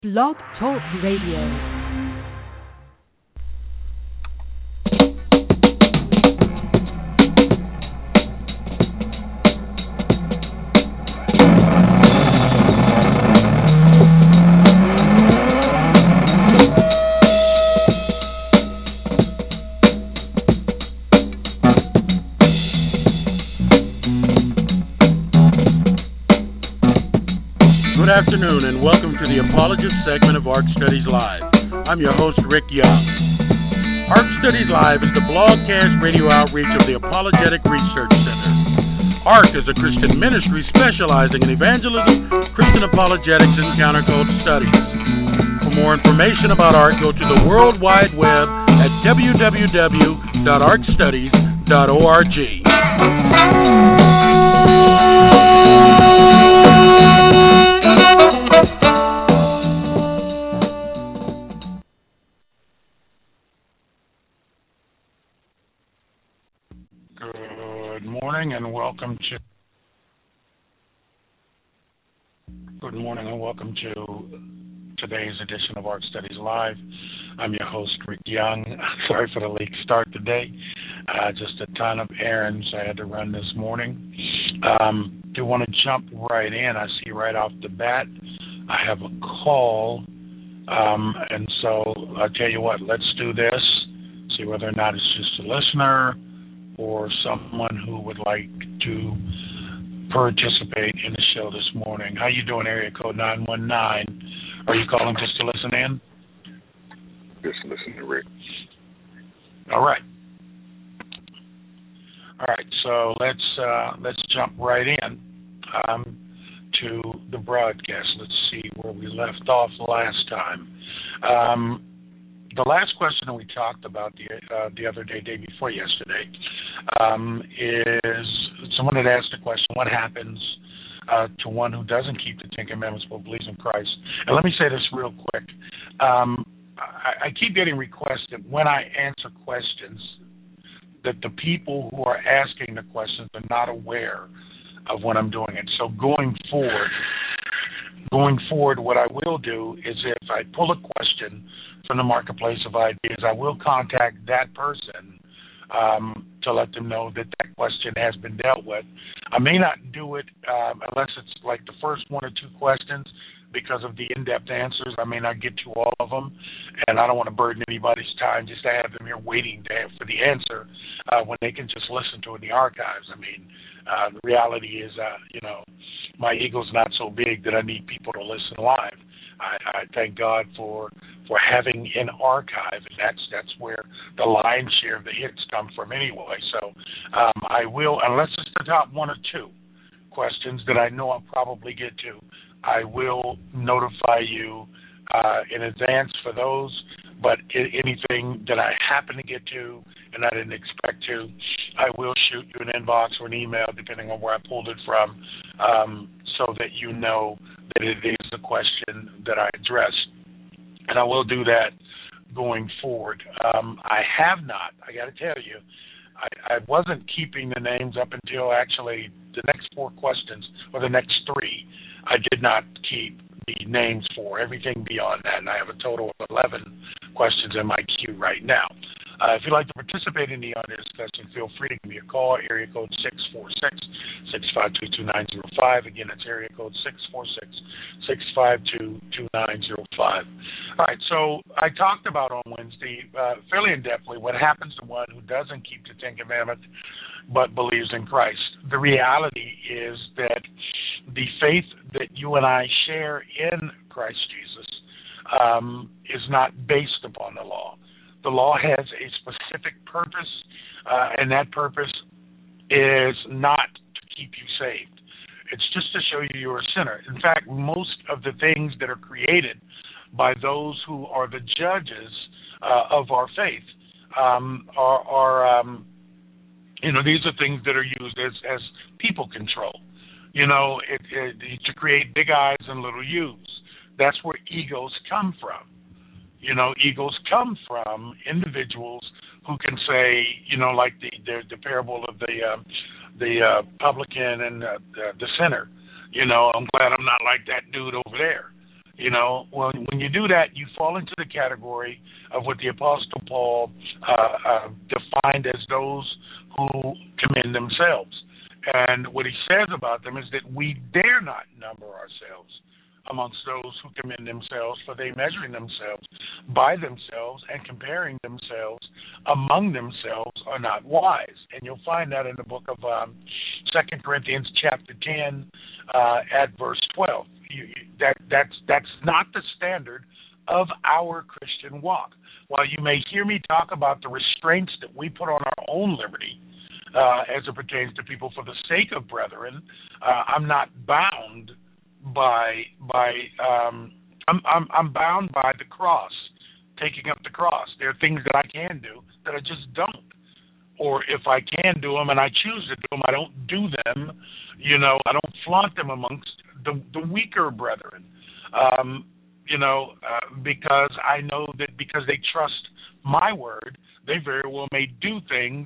Blog Talk Radio. Good afternoon and welcome to the Apologist segment of ARC Studies Live. I'm your host, Rick Young. ARC Studies Live is the blogcast radio outreach of the Apologetic Research Center. ARC is a Christian ministry specializing in evangelism, Christian apologetics, and counterculture studies. For more information about ARC, go to the World Wide Web at www.arcstudies.org. Good morning and welcome to today's edition of ARC Studies Live. I'm your host, Rick Young. Sorry for the late start today. Just a ton of errands I had to run this morning. Do want to jump right in. I see right off the bat I have a call, and so I'll tell you what, let's do this, see whether or not it's just a listener or someone who would like to participate in the show this morning. How you doing, area code 919? Are you calling just to listen in? Just listen to Rick. All right. So let's jump right in to the broadcast. Let's see where we left off last time. The last question that we talked about the other day before yesterday, is someone had asked the question, what happens to one who doesn't keep the Ten Commandments but believes in Christ? And let me say this real quick. I keep getting requests that when I answer questions, that the people who are asking the questions are not aware of when I'm doing it. So going forward, what I will do is if I pull a question from the marketplace of ideas, I will contact that person to let them know that question has been dealt with. I may not do it unless it's like the first one or two questions because of the in-depth answers. I may not get to all of them, and I don't want to burden anybody's time just to have them here waiting for the answer when they can just listen to it in the archives. I mean, the reality is, my ego's not so big that I need people to listen live. I thank God for having an archive, and that's where the lion's share of the hits come from anyway. So I will, unless it's the top one or two questions that I know I'll probably get to, I will notify you in advance for those. But anything that I happen to get to and I didn't expect to, I will shoot you an inbox or an email, depending on where I pulled it from, so that you know that it is a question that I addressed. And I will do that going forward. I have not, I got to tell you, I wasn't keeping the names up until actually the next four questions, or the next three. I did not keep the names for everything beyond that, and I have a total of 11 questions in my queue right now. If you'd like to participate in the audio discussion, feel free to give me a call, area code 646-652-2905. Again, that's area code 646-652-2905. All right, so I talked about on Wednesday fairly in-depthly what happens to one who doesn't keep the Ten Commandments but believes in Christ. The reality is that the faith that you and I share in Christ Jesus is not based upon the law. The law has a specific purpose, and that purpose is not to keep you saved. It's just to show you you're a sinner. In fact, most of the things that are created by those who are the judges of our faith these are things that are used as people control. To create big I's and little U's. That's where egos come from. Egos come from individuals who can say, like the parable of the publican and the sinner. I'm glad I'm not like that dude over there. Well, when you do that, you fall into the category of what the Apostle Paul defined as those who commend themselves. And what he says about them is that we dare not number ourselves amongst those who commend themselves, for they measuring themselves by themselves and comparing themselves among themselves are not wise. And you'll find that in the book of 2 Corinthians chapter 10 at verse 12. That's not the standard of our Christian walk. While you may hear me talk about the restraints that we put on our own liberty as it pertains to people for the sake of brethren, I'm not bound I'm bound by the cross, taking up the cross. There are things that I can do that I just don't. Or if I can do them and I choose to do them, I don't do them. I don't flaunt them amongst the weaker brethren. Because I know that because they trust my word, they very well may do things,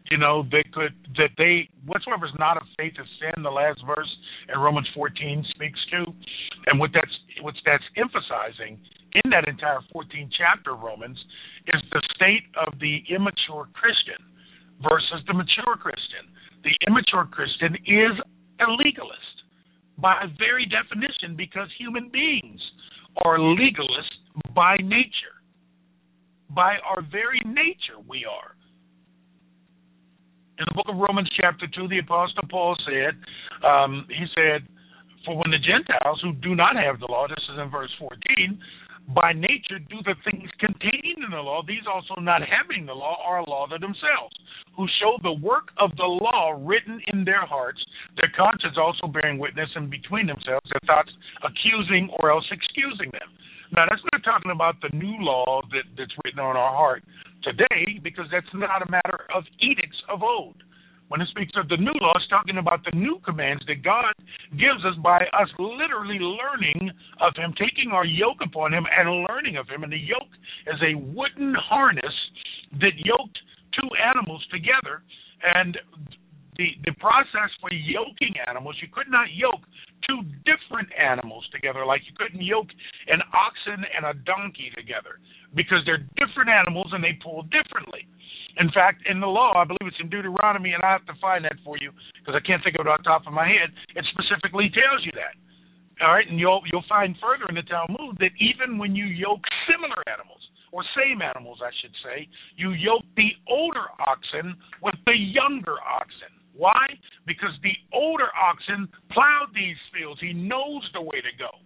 whatsoever is not of faith is sin, the last verse in Romans 14 speaks to. And what that's emphasizing in that entire 14th chapter of Romans is the state of the immature Christian versus the mature Christian. The immature Christian is a legalist by very definition, because human beings are legalists by nature. By our very nature, we are. In the book of Romans chapter 2, the Apostle Paul said, for when the Gentiles who do not have the law, this is in verse 14, by nature do the things contained in the law, these also not having the law are a law to themselves, who show the work of the law written in their hearts, their conscience also bearing witness, and between themselves their thoughts accusing or else excusing them. Now, that's not talking about the new law that's written on our heart today, because that's not a matter of edicts of old. When it speaks of the new law, it's talking about the new commands that God gives us by us literally learning of Him, taking our yoke upon Him and learning of Him. And the yoke is a wooden harness that yoked two animals together. And the process for yoking animals, you could not yoke two different animals together, like you couldn't yoke an oxen and a donkey together, because they're different animals and they pull differently. In fact, in the law, I believe it's in Deuteronomy, and I have to find that for you because I can't think of it off the top of my head, it specifically tells you that. All right, and you'll find further in the Talmud that even when you yoke similar animals, or same animals, I should say, you yoke the older oxen with the younger oxen. Why? Because the older oxen plowed these fields. He knows the way to go.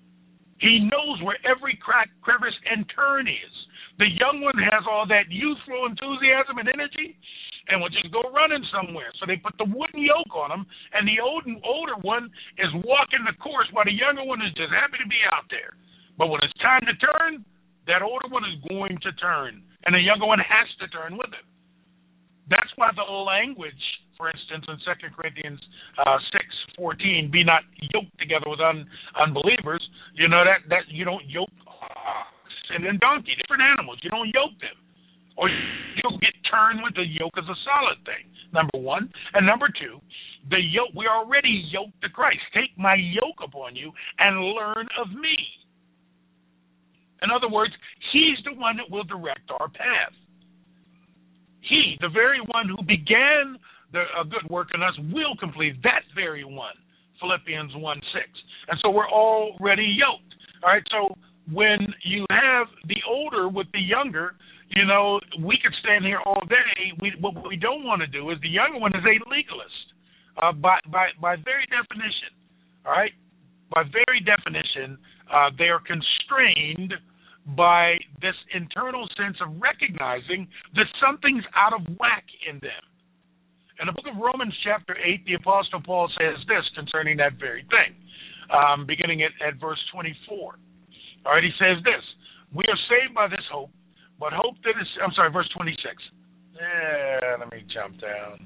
He knows where every crack, crevice, and turn is. The young one has all that youthful enthusiasm and energy and will just go running somewhere. So they put the wooden yoke on him, and the older one is walking the course while the younger one is just happy to be out there. But when it's time to turn, that older one is going to turn, and the younger one has to turn with him. That's why the language, for instance, in 2 Corinthians 6:14, be not yoked together with unbelievers, that you don't yoke and then donkey, different animals. You don't yoke them. Or you'll get turned with the yoke as a solid thing, number one. And number two, the yoke, we already yoked to Christ. Take my yoke upon you and learn of me. In other words, He's the one that will direct our path. He, the very one who began a good work in us, will complete that very one, Philippians 1:6. And so we're already yoked. All right, so when you have the older with the younger, we could stand here all day. What we don't want to do is the younger one is a legalist by very definition. All right, by very definition, they are constrained by this internal sense of recognizing that something's out of whack in them. In the book of Romans chapter 8, the Apostle Paul says this concerning that very thing, beginning at verse 24. All right, he says this: we are saved by this hope, but hope that is, verse 26. Let me jump down.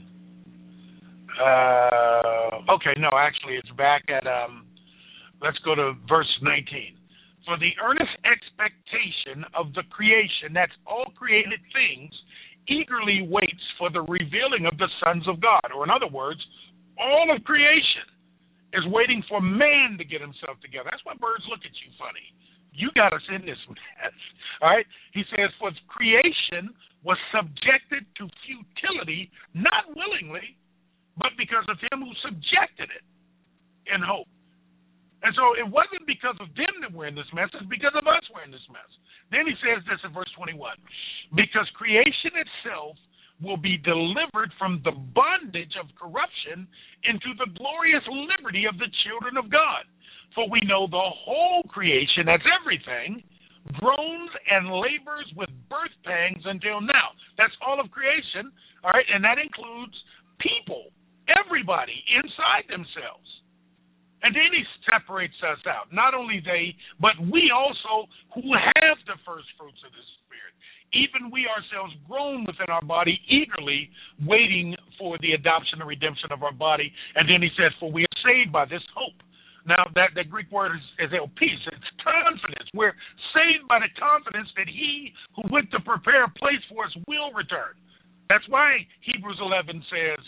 It's back at, let's go to verse 19. For the earnest expectation of the creation, that's all created things, eagerly waits for the revealing of the sons of God. Or in other words, all of creation is waiting for man to get himself together. That's why birds look at you funny. You got us in this mess. All right? He says, for creation was subjected to futility, not willingly, but because of him who subjected it in hope. And so it wasn't because of them that we're in this mess, it's because of us we're in this mess. Then he says this in verse 21, because creation itself will be delivered from the bondage of corruption into the glorious liberty of the children of God. For we know the whole creation, that's everything, groans and labors with birth pangs until now. That's all of creation, all right, and that includes people, everybody inside themselves. And then he separates us out. Not only they, but we also who have the first fruits of the Spirit. Even we ourselves groan within our body, eagerly waiting for the adoption and redemption of our body. And then he says, for we are saved by this hope. Now, that Greek word is elpis. It's confidence. We're saved by the confidence that he who went to prepare a place for us will return. That's why Hebrews 11:1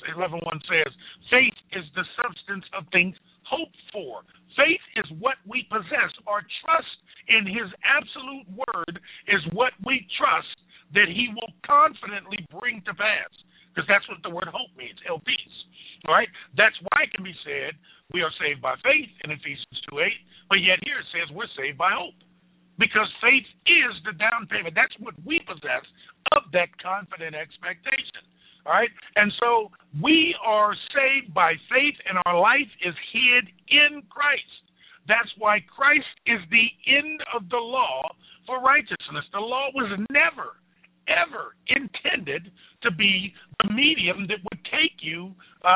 says, faith is the substance of things hoped for. Faith is what we possess. Our trust in his absolute word is what we trust that he will confidently bring to pass. Because that's what the word hope means, elpis. All right? That's why it can be said we are saved by faith in Ephesians 2:8, but yet here it says we're saved by hope. Because faith is the down payment. That's what we possess of that confident expectation. All right? And so we are saved by faith, and our life is hid in Christ. That's why Christ is the end of the law for righteousness. The law was never, ever intended to be the medium that would take you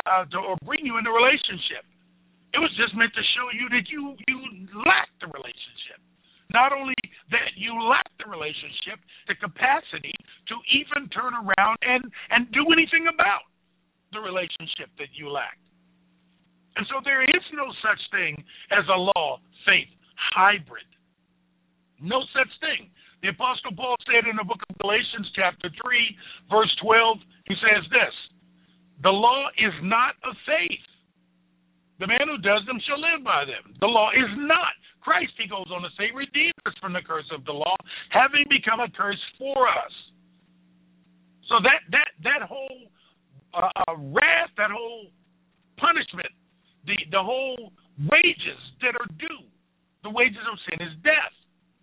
or bring you into a relationship. It was just meant to show you that you lack the relationship. Not only that you lack the relationship, the capacity to even turn around and do anything about the relationship that you lack. And so there is no such thing as a law-faith hybrid. No such thing. The Apostle Paul said in the book of Galatians chapter 3, verse 12, he says this, the law is not of faith. The man who does them shall live by them. The law is not. Christ, he goes on to say, redeemed us from the curse of the law, having become a curse for us. So that whole wrath, that whole punishment, the whole wages that are due, the wages of sin is death.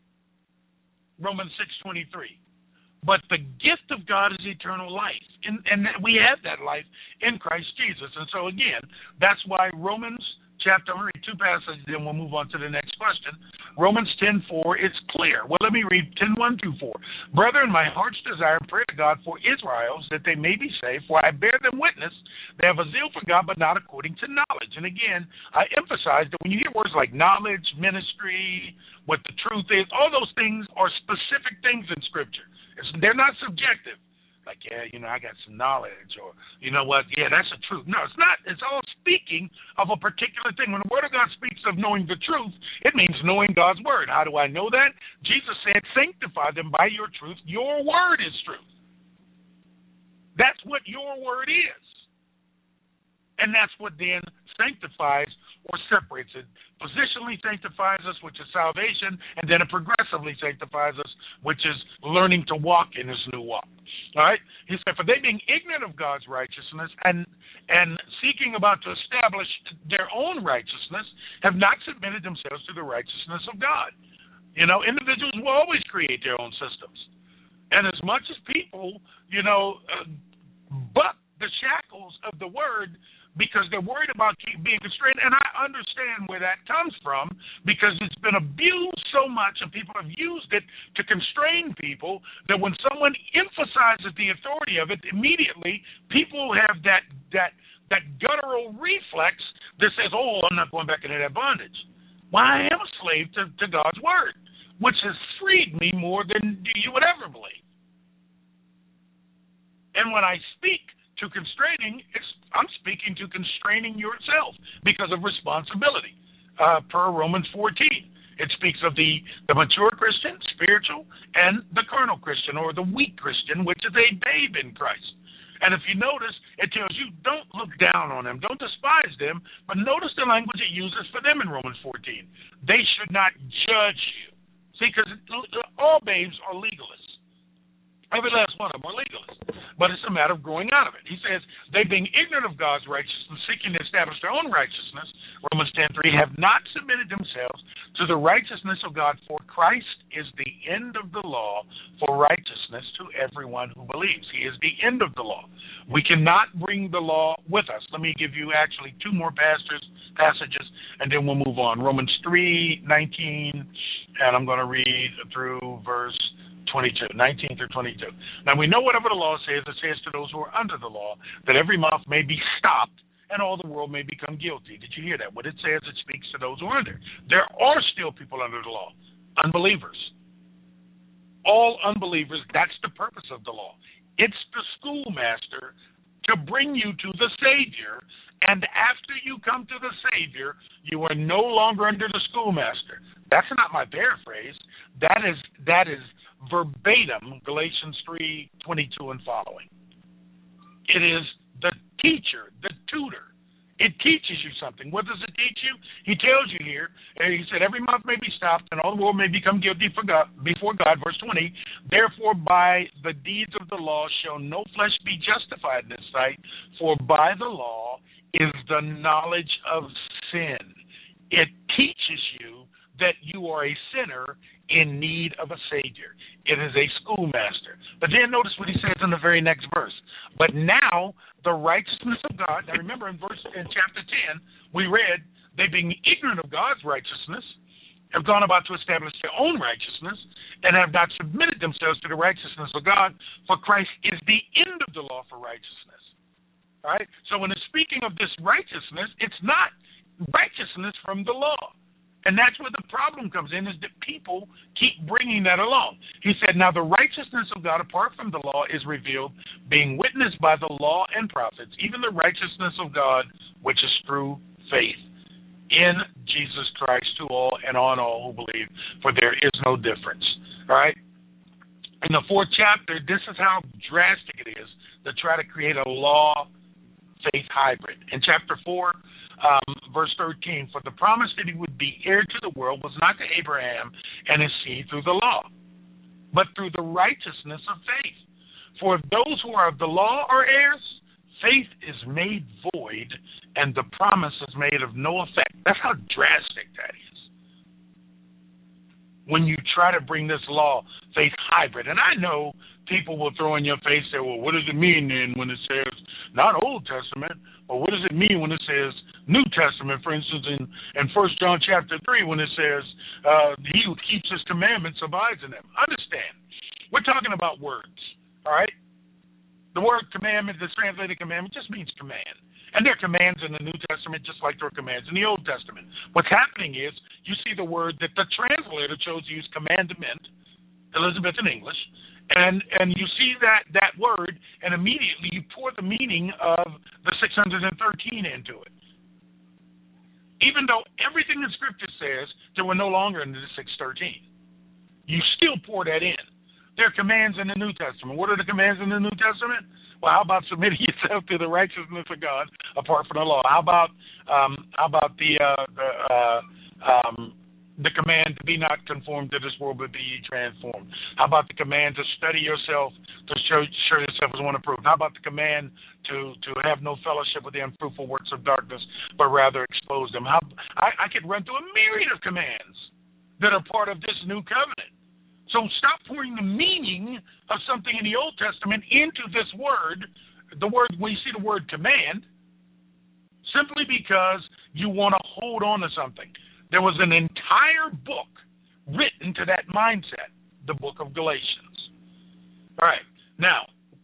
Romans 6:23. But the gift of God is eternal life. And we have that life in Christ Jesus. And so, again, that's why Romans chapter 1, 2 passages, then we'll move on to the next question. Romans 10:4, it's clear. Well, let me read 10:1 through 4. Brethren, my heart's desire and prayer to God for Israel, that they may be saved, for I bear them witness, they have a zeal for God, but not according to knowledge. And again, I emphasize that when you hear words like knowledge, ministry, what the truth is, all those things are specific things in Scripture. They're not subjective. Like, yeah, I got some knowledge, or, you know what, yeah, that's the truth. No, it's not. It's all speaking of a particular thing. When the Word of God speaks of knowing the truth, it means knowing God's Word. How do I know that? Jesus said, sanctify them by your truth. Your Word is truth. That's what your Word is. And that's what then sanctifies or separates it. Positionally sanctifies us, which is salvation, and then it progressively sanctifies us, which is learning to walk in this new walk. All right? He said, for they being ignorant of God's righteousness and seeking about to establish their own righteousness, have not submitted themselves to the righteousness of God. Individuals will always create their own systems. And as much as people, buck the shackles of the Word, because they're worried about being constrained. And I understand where that comes from, because it's been abused so much and people have used it to constrain people that when someone emphasizes the authority of it, immediately people have that guttural reflex that says, oh, I'm not going back into that bondage. Well, I am a slave to God's Word, which has freed me more than you would ever believe. And when I speak to constraining, I'm speaking to constraining yourself because of responsibility, per Romans 14. It speaks of the mature Christian, spiritual, and the carnal Christian, or the weak Christian, which is a babe in Christ. And if you notice, it tells you don't look down on them, don't despise them, but notice the language it uses for them in Romans 14. They should not judge you. See, because all babes are legalists. Every last one of them are legalists. But it's a matter of growing out of it. He says, they being ignorant of God's righteousness, seeking to establish their own righteousness, Romans 10:3, have not submitted themselves to the righteousness of God, for Christ is the end of the law for righteousness to everyone who believes. He is the end of the law. We cannot bring the law with us. Let me give you actually two more passages, and then we'll move on. Romans 3:19, and I'm going to read through verse 19 through 22. Now we know whatever the law says, it says to those who are under the law, that every mouth may be stopped and all the world may become guilty. Did you hear that? What it says, it speaks to those who are under. There are still people under the law, unbelievers. All unbelievers, that's the purpose of the law. It's the schoolmaster to bring you to the Savior, and after you come to the Savior, you are no longer under the schoolmaster. That's not my paraphrase. That is verbatim Galatians 3:22 and following. It is the teacher, the tutor. It teaches you something. What does it teach you? He tells you here, he said, every mouth may be stopped and all the world may become guilty before God. Verse 20, therefore by the deeds of the law shall no flesh be justified in his sight, for by the law is the knowledge of sin. It teaches you that you are a sinner in need of a Savior. It is a schoolmaster. But then notice what he says in the very next verse. But now the righteousness of God, now remember in chapter 10, we read, they being ignorant of God's righteousness, have gone about to establish their own righteousness, and have not submitted themselves to the righteousness of God, for Christ is the end of the law for righteousness. All right? So when it's speaking of this righteousness, it's not righteousness from the law. And that's where the problem comes in, is that people keep bringing that along. He said, now the righteousness of God apart from the law is revealed, being witnessed by the law and prophets, even the righteousness of God, which is through faith in Jesus Christ to all and on all who believe, for there is no difference. All right? In the 4th chapter, this is how drastic it is to try to create a law-faith hybrid. In chapter 4, verse 13, for the promise that he would be heir to the world was not to Abraham and his seed through the law, but through the righteousness of faith. For if those who are of the law are heirs, faith is made void, and the promise is made of no effect. That's how drastic that is. When you try to bring this law-faith hybrid, and I know people will throw in your face, say, well, what does it mean then when it says not Old Testament, or what does it mean when it says New Testament? For instance, in 1 John chapter 3, when it says, he who keeps his commandments abides in them. Understand, we're talking about words, all right? The word commandment, the translated commandment, just means command. And there are commands in the New Testament just like there are commands in the Old Testament. What's happening is you see the word that the translator chose to use, commandment, Elizabeth in English, and you see that word, and immediately you pour the meaning of the 613 into it. Even though everything in Scripture says that we're no longer in the 613, you still pour that in. There are commands in the New Testament. What are the commands in the New Testament? Well, how about submitting yourself to the righteousness of God apart from the law? How about the command to be not conformed to this world, but be ye transformed? How about the command to study yourself, to show yourself as one approved? How about the command to have no fellowship with the unfruitful works of darkness, but rather expose them? I could run through a myriad of commands that are part of this new covenant. So stop pouring the meaning of something in the Old Testament into this word, when you see the word command, simply because you want to hold on to something. There was an entire book written to that mindset, the book of Galatians. All right. Now,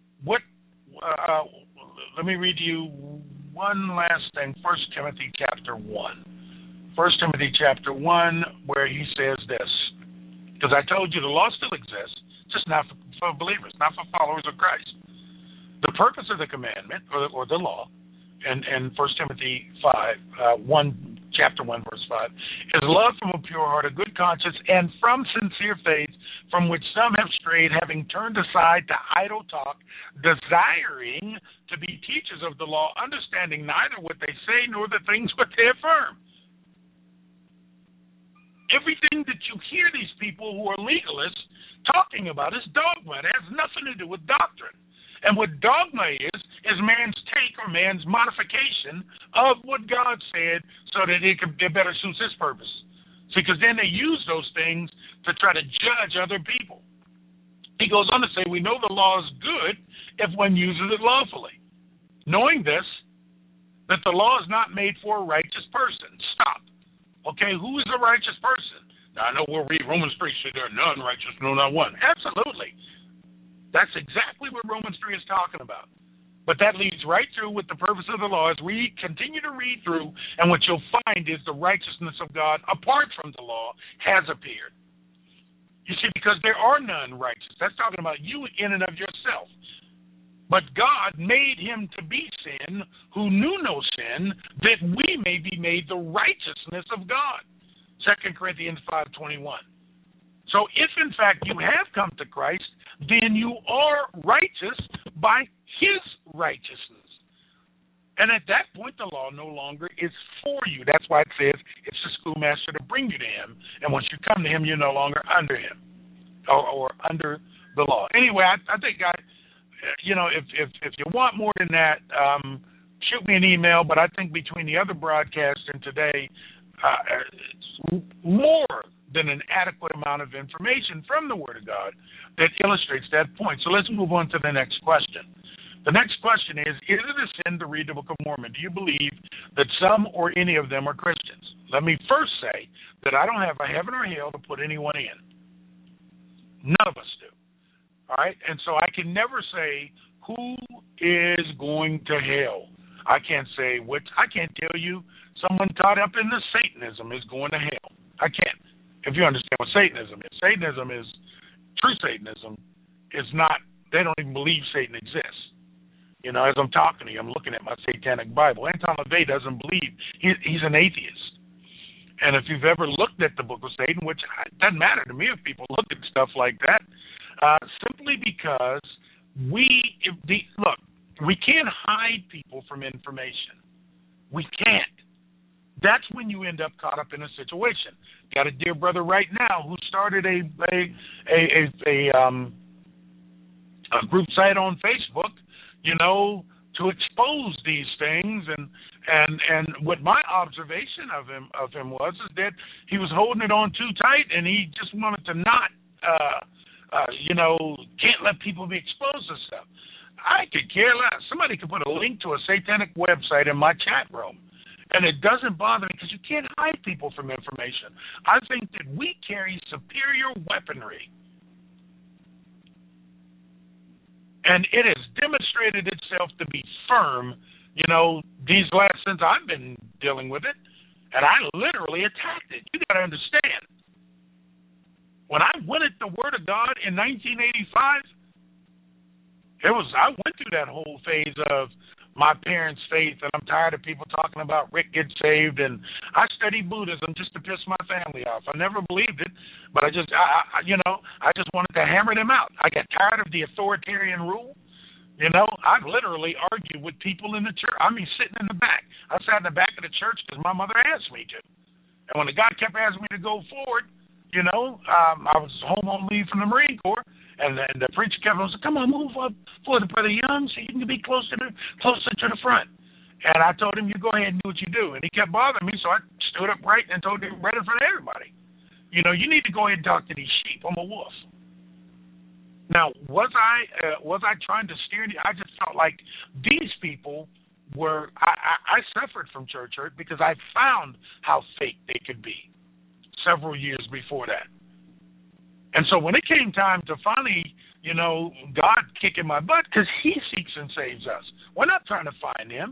let me read you one last thing. 1 Timothy chapter 1. 1 Timothy chapter 1, where he says this. Because I told you the law still exists, just not for believers, not for followers of Christ. The purpose of the commandment, or the law, in 1 Timothy chapter 1, verse satisfied, is love from a pure heart, a good conscience, and from sincere faith, from which some have strayed, having turned aside to idle talk, desiring to be teachers of the law, understanding neither what they say nor the things what they affirm. Everything that you hear these people who are legalists talking about is dogma. It has nothing to do with doctrine. And what dogma is man's take or man's modification of what God said so that it better suits his purpose. See, because then they use those things to try to judge other people. He goes on to say, we know the law is good if one uses it lawfully. Knowing this, that the law is not made for a righteous person. Stop. Okay, who is a righteous person? Now, I know we'll read Romans 3, say there are none righteous, no, not one. Absolutely. That's exactly what Romans 3 is talking about. But that leads right through with the purpose of the law as we continue to read through, and what you'll find is the righteousness of God, apart from the law, has appeared. You see, because there are none righteous. That's talking about you in and of yourself. But God made him to be sin who knew no sin, that we may be made the righteousness of God. 2 Corinthians 5:21. So if, in fact, you have come to Christ, then you are righteous by his righteousness. And at that point, the law no longer is for you. That's why it says it's the schoolmaster to bring you to him. And once you come to him, you're no longer under him or under the law. Anyway, I think if you want more than that, shoot me an email. But I think between the other broadcasts and today, it's more than an adequate amount of information from the Word of God that illustrates that point. So let's move on to the next question. The next question is it a sin to read the Book of Mormon? Do you believe that some or any of them are Christians? Let me first say that I don't have a heaven or hell to put anyone in. None of us do. All right? And so I can never say who is going to hell. I can't say which. I can't tell you someone caught up in the Satanism is going to hell. I can't. If you understand what Satanism is. Satanism is, true Satanism is not, they don't even believe Satan exists. You know, as I'm talking to you, I'm looking at my satanic Bible. Anton LaVey doesn't believe. He's an atheist. And if you've ever looked at the Book of Satan, which it doesn't matter to me if people look at stuff like that, simply because we can't hide people from information. We can't. That's when you end up caught up in a situation. Got a dear brother right now who started a group site on Facebook, to expose these things, and what my observation of him was is that he was holding it on too tight, and he just wanted to not, can't let people be exposed to stuff. I could care less. Somebody could put a link to a satanic website in my chat room, and it doesn't bother me because you can't hide people from information. I think that we carry superior weaponry. And it has demonstrated itself to be firm, these last, since I've been dealing with it. And I literally attacked it. You got to understand. When I went at the Word of God in 1985, I went through that whole phase of my parents' faith, and I'm tired of people talking about Rick gets saved, and I studied Buddhism just to piss my family off. I never believed it, but I just wanted to hammer them out. I got tired of the authoritarian rule. I literally argued with people in the church. I mean, sitting in the back. I sat in the back of the church because my mother asked me to. And when the guy kept asking me to go forward, I was home on leave from the Marine Corps, and the preacher kept on saying, "Come on, move up forward, Brother Young, so you can be closer to the front." And I told him, "You go ahead and do what you do." And he kept bothering me, so I stood up right and told him right in front of everybody, you need to go ahead and talk to these sheep. I'm a wolf. Now, was I trying to steer? I just felt like these people were. I suffered from church hurt because I found how fake they could be several years before that. And so when it came time to finally, God kicking my butt, because he seeks and saves us. We're not trying to find him.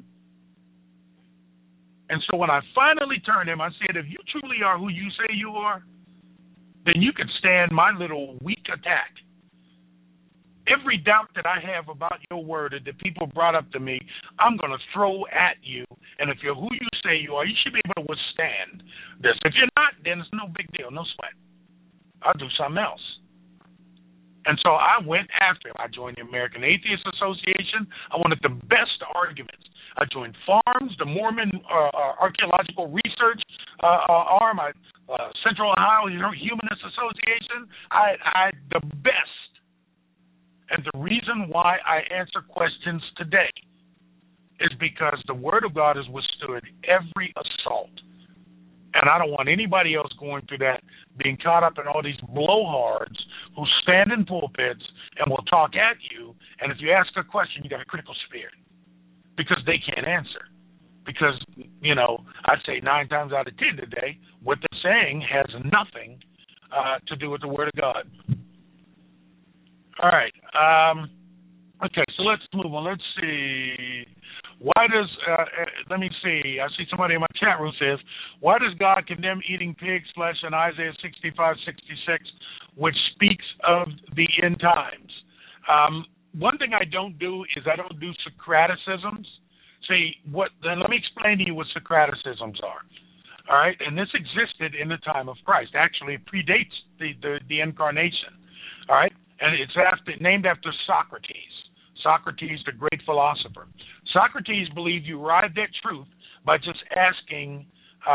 And so when I finally turned him, I said, if you truly are who you say you are, then you can stand my little weak attack. Every doubt that I have about your word or that people brought up to me, I'm going to throw at you. And if you're who you say you are, you should be able to withstand this. If you're not, then it's no big deal, no sweat. I'll do something else. And so I went after him. I joined the American Atheist Association. I wanted the best arguments. I joined FARMS, the Mormon Archaeological Research arm, Central Ohio Humanist Association. I had the best. And the reason why I answer questions today is because the Word of God has withstood every assault. And I don't want anybody else going through that, being caught up in all these blowhards who stand in pulpits and will talk at you. And if you ask a question, you got a critical spirit because they can't answer. Because, I'd say 9 times out of 10 today, what they're saying has nothing to do with the Word of God. All right. Okay, so let's move on. Let's see. Why does, let me see, I see somebody in my chat room says, why does God condemn eating pig's flesh in Isaiah 65:66, which speaks of the end times? One thing I don't do is I don't do Socraticisms. See, then let me explain to you what Socraticisms are. All right, and this existed in the time of Christ. Actually, it predates the incarnation. All right, and it's named after Socrates. Socrates, the great philosopher. Socrates believed you arrived at truth by just asking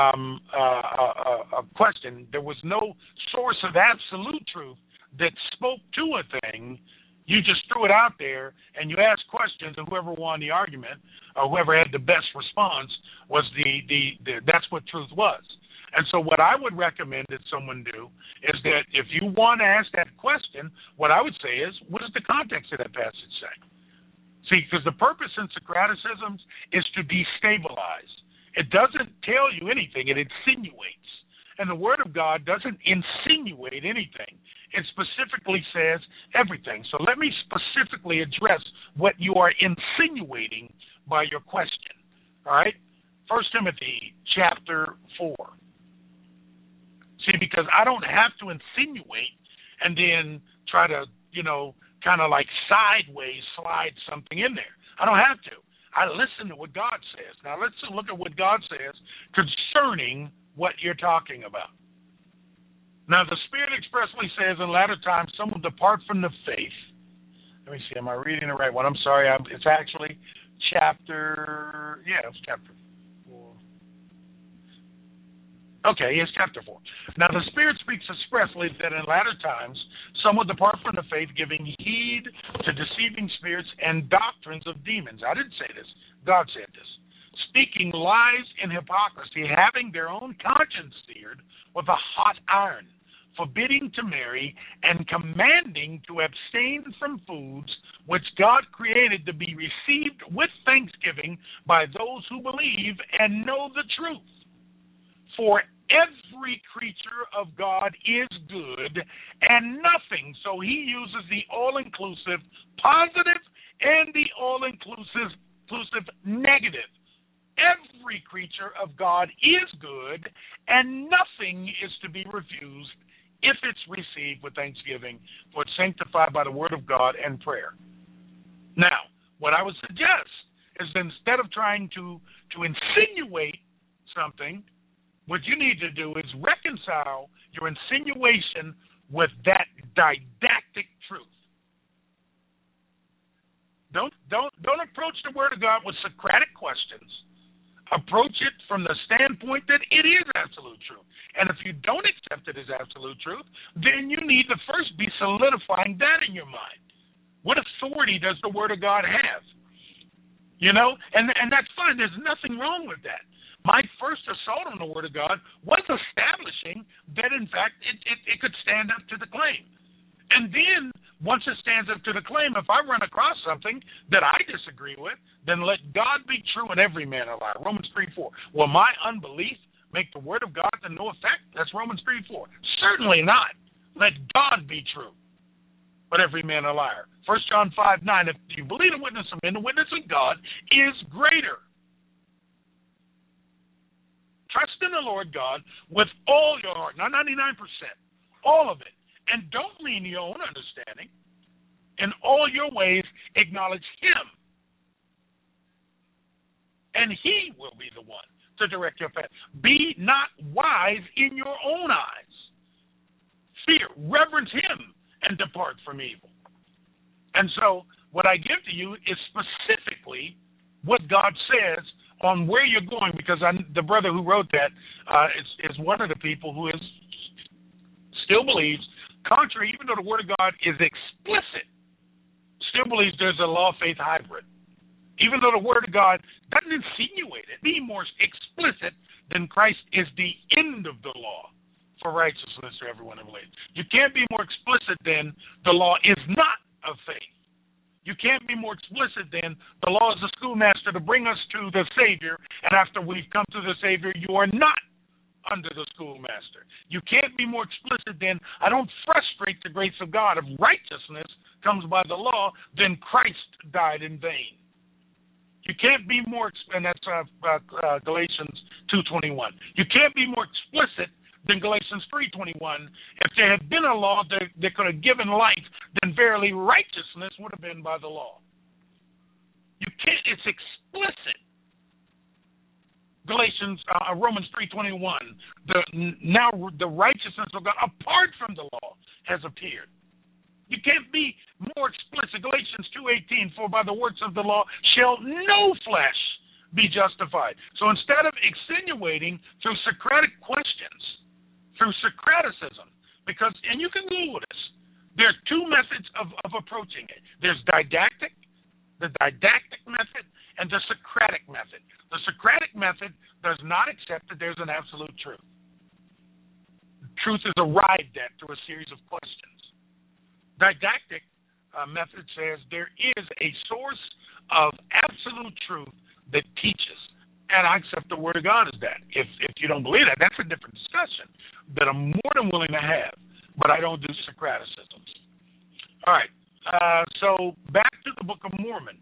a question. There was no source of absolute truth that spoke to a thing. You just threw it out there, and you asked questions, and whoever won the argument or whoever had the best response was that's what truth was. And so what I would recommend that someone do is that if you want to ask that question, what I would say is, what does the context of that passage say? See, because the purpose in Socraticisms is to destabilize. It doesn't tell you anything. It insinuates. And the Word of God doesn't insinuate anything. It specifically says everything. So let me specifically address what you are insinuating by your question. All right? 1 Timothy chapter 4. See, because I don't have to insinuate and then try to, kind of like sideways slide something in there. I don't have to. I listen to what God says. Now let's look at what God says concerning what you're talking about. Now the Spirit expressly says in latter times some will depart from the faith. Let me see, am I reading the right one? I'm sorry, it's actually chapter 4. Okay, it's chapter 4. Now the Spirit speaks expressly that in latter times some will depart from the faith, giving heed to deceiving spirits and doctrines of demons. I didn't say this. God said this. Speaking lies and hypocrisy, having their own conscience seared with a hot iron, forbidding to marry, and commanding to abstain from foods which God created to be received with thanksgiving by those who believe and know the truth. For every creature of God is good and nothing. So he uses the all-inclusive positive and the all-inclusive negative. Every creature of God is good and nothing is to be refused if it's received with thanksgiving, for it's sanctified by the word of God and prayer. Now, what I would suggest is that instead of trying to insinuate something, what you need to do is reconcile your insinuation with that didactic truth. Don't approach the Word of God with Socratic questions. Approach it from the standpoint that it is absolute truth. And if you don't accept it as absolute truth, then you need to first be solidifying that in your mind. What authority does the Word of God have? And that's fine. There's nothing wrong with that. My first assault on the Word of God was establishing that, in fact, it could stand up to the claim. And then, once it stands up to the claim, if I run across something that I disagree with, then let God be true and every man a liar. Romans 3:4. Will my unbelief make the Word of God to no effect? That's Romans 3:4. Certainly not. Let God be true, but every man a liar. 1 John 5:9. If you believe the witness of men, the witness of God is greater. Trust in the Lord God with all your heart, not 99%, all of it. And don't lean to your own understanding. In all your ways, acknowledge him, and he will be the one to direct your path. Be not wise in your own eyes. Fear, reverence him, and depart from evil. And so what I give to you is specifically what God says on where you're going, because the brother who wrote that is one of the people who still believes, contrary, even though the Word of God is explicit, still believes there's a law-faith hybrid. Even though the Word of God doesn't insinuate it, be more explicit than Christ is the end of the law for righteousness to everyone who believes. You can't be more explicit than the law is not of faith. You can't be more explicit than the law is the schoolmaster to bring us to the Savior, and after we've come to the Savior, you are not under the schoolmaster. You can't be more explicit than I don't frustrate the grace of God. If righteousness comes by the law, then Christ died in vain. You can't be more, and that's Galatians 2:21. You can't be more explicit than Galatians 3:21. If there had been a law that could have given life, then verily righteousness would have been by the law. You can't. It's explicit. Romans 3:21. Now the righteousness of God apart from the law has appeared. You can't be more explicit. Galatians 2:18, for by the works of the law shall no flesh be justified. So instead of extenuating through Socratic questions, through Socraticism, because, and you can Google this, there are two methods of approaching it. There's didactic, the didactic method, and the Socratic method. The Socratic method does not accept that there's an absolute truth. Truth is arrived at through a series of questions. Didactic method says there is a source of absolute truth that teaches, and I accept the Word of God as that. If you don't believe that, that's a different discussion that I'm more than willing to have, but I don't do Socraticisms. All right, so back to the Book of Mormon.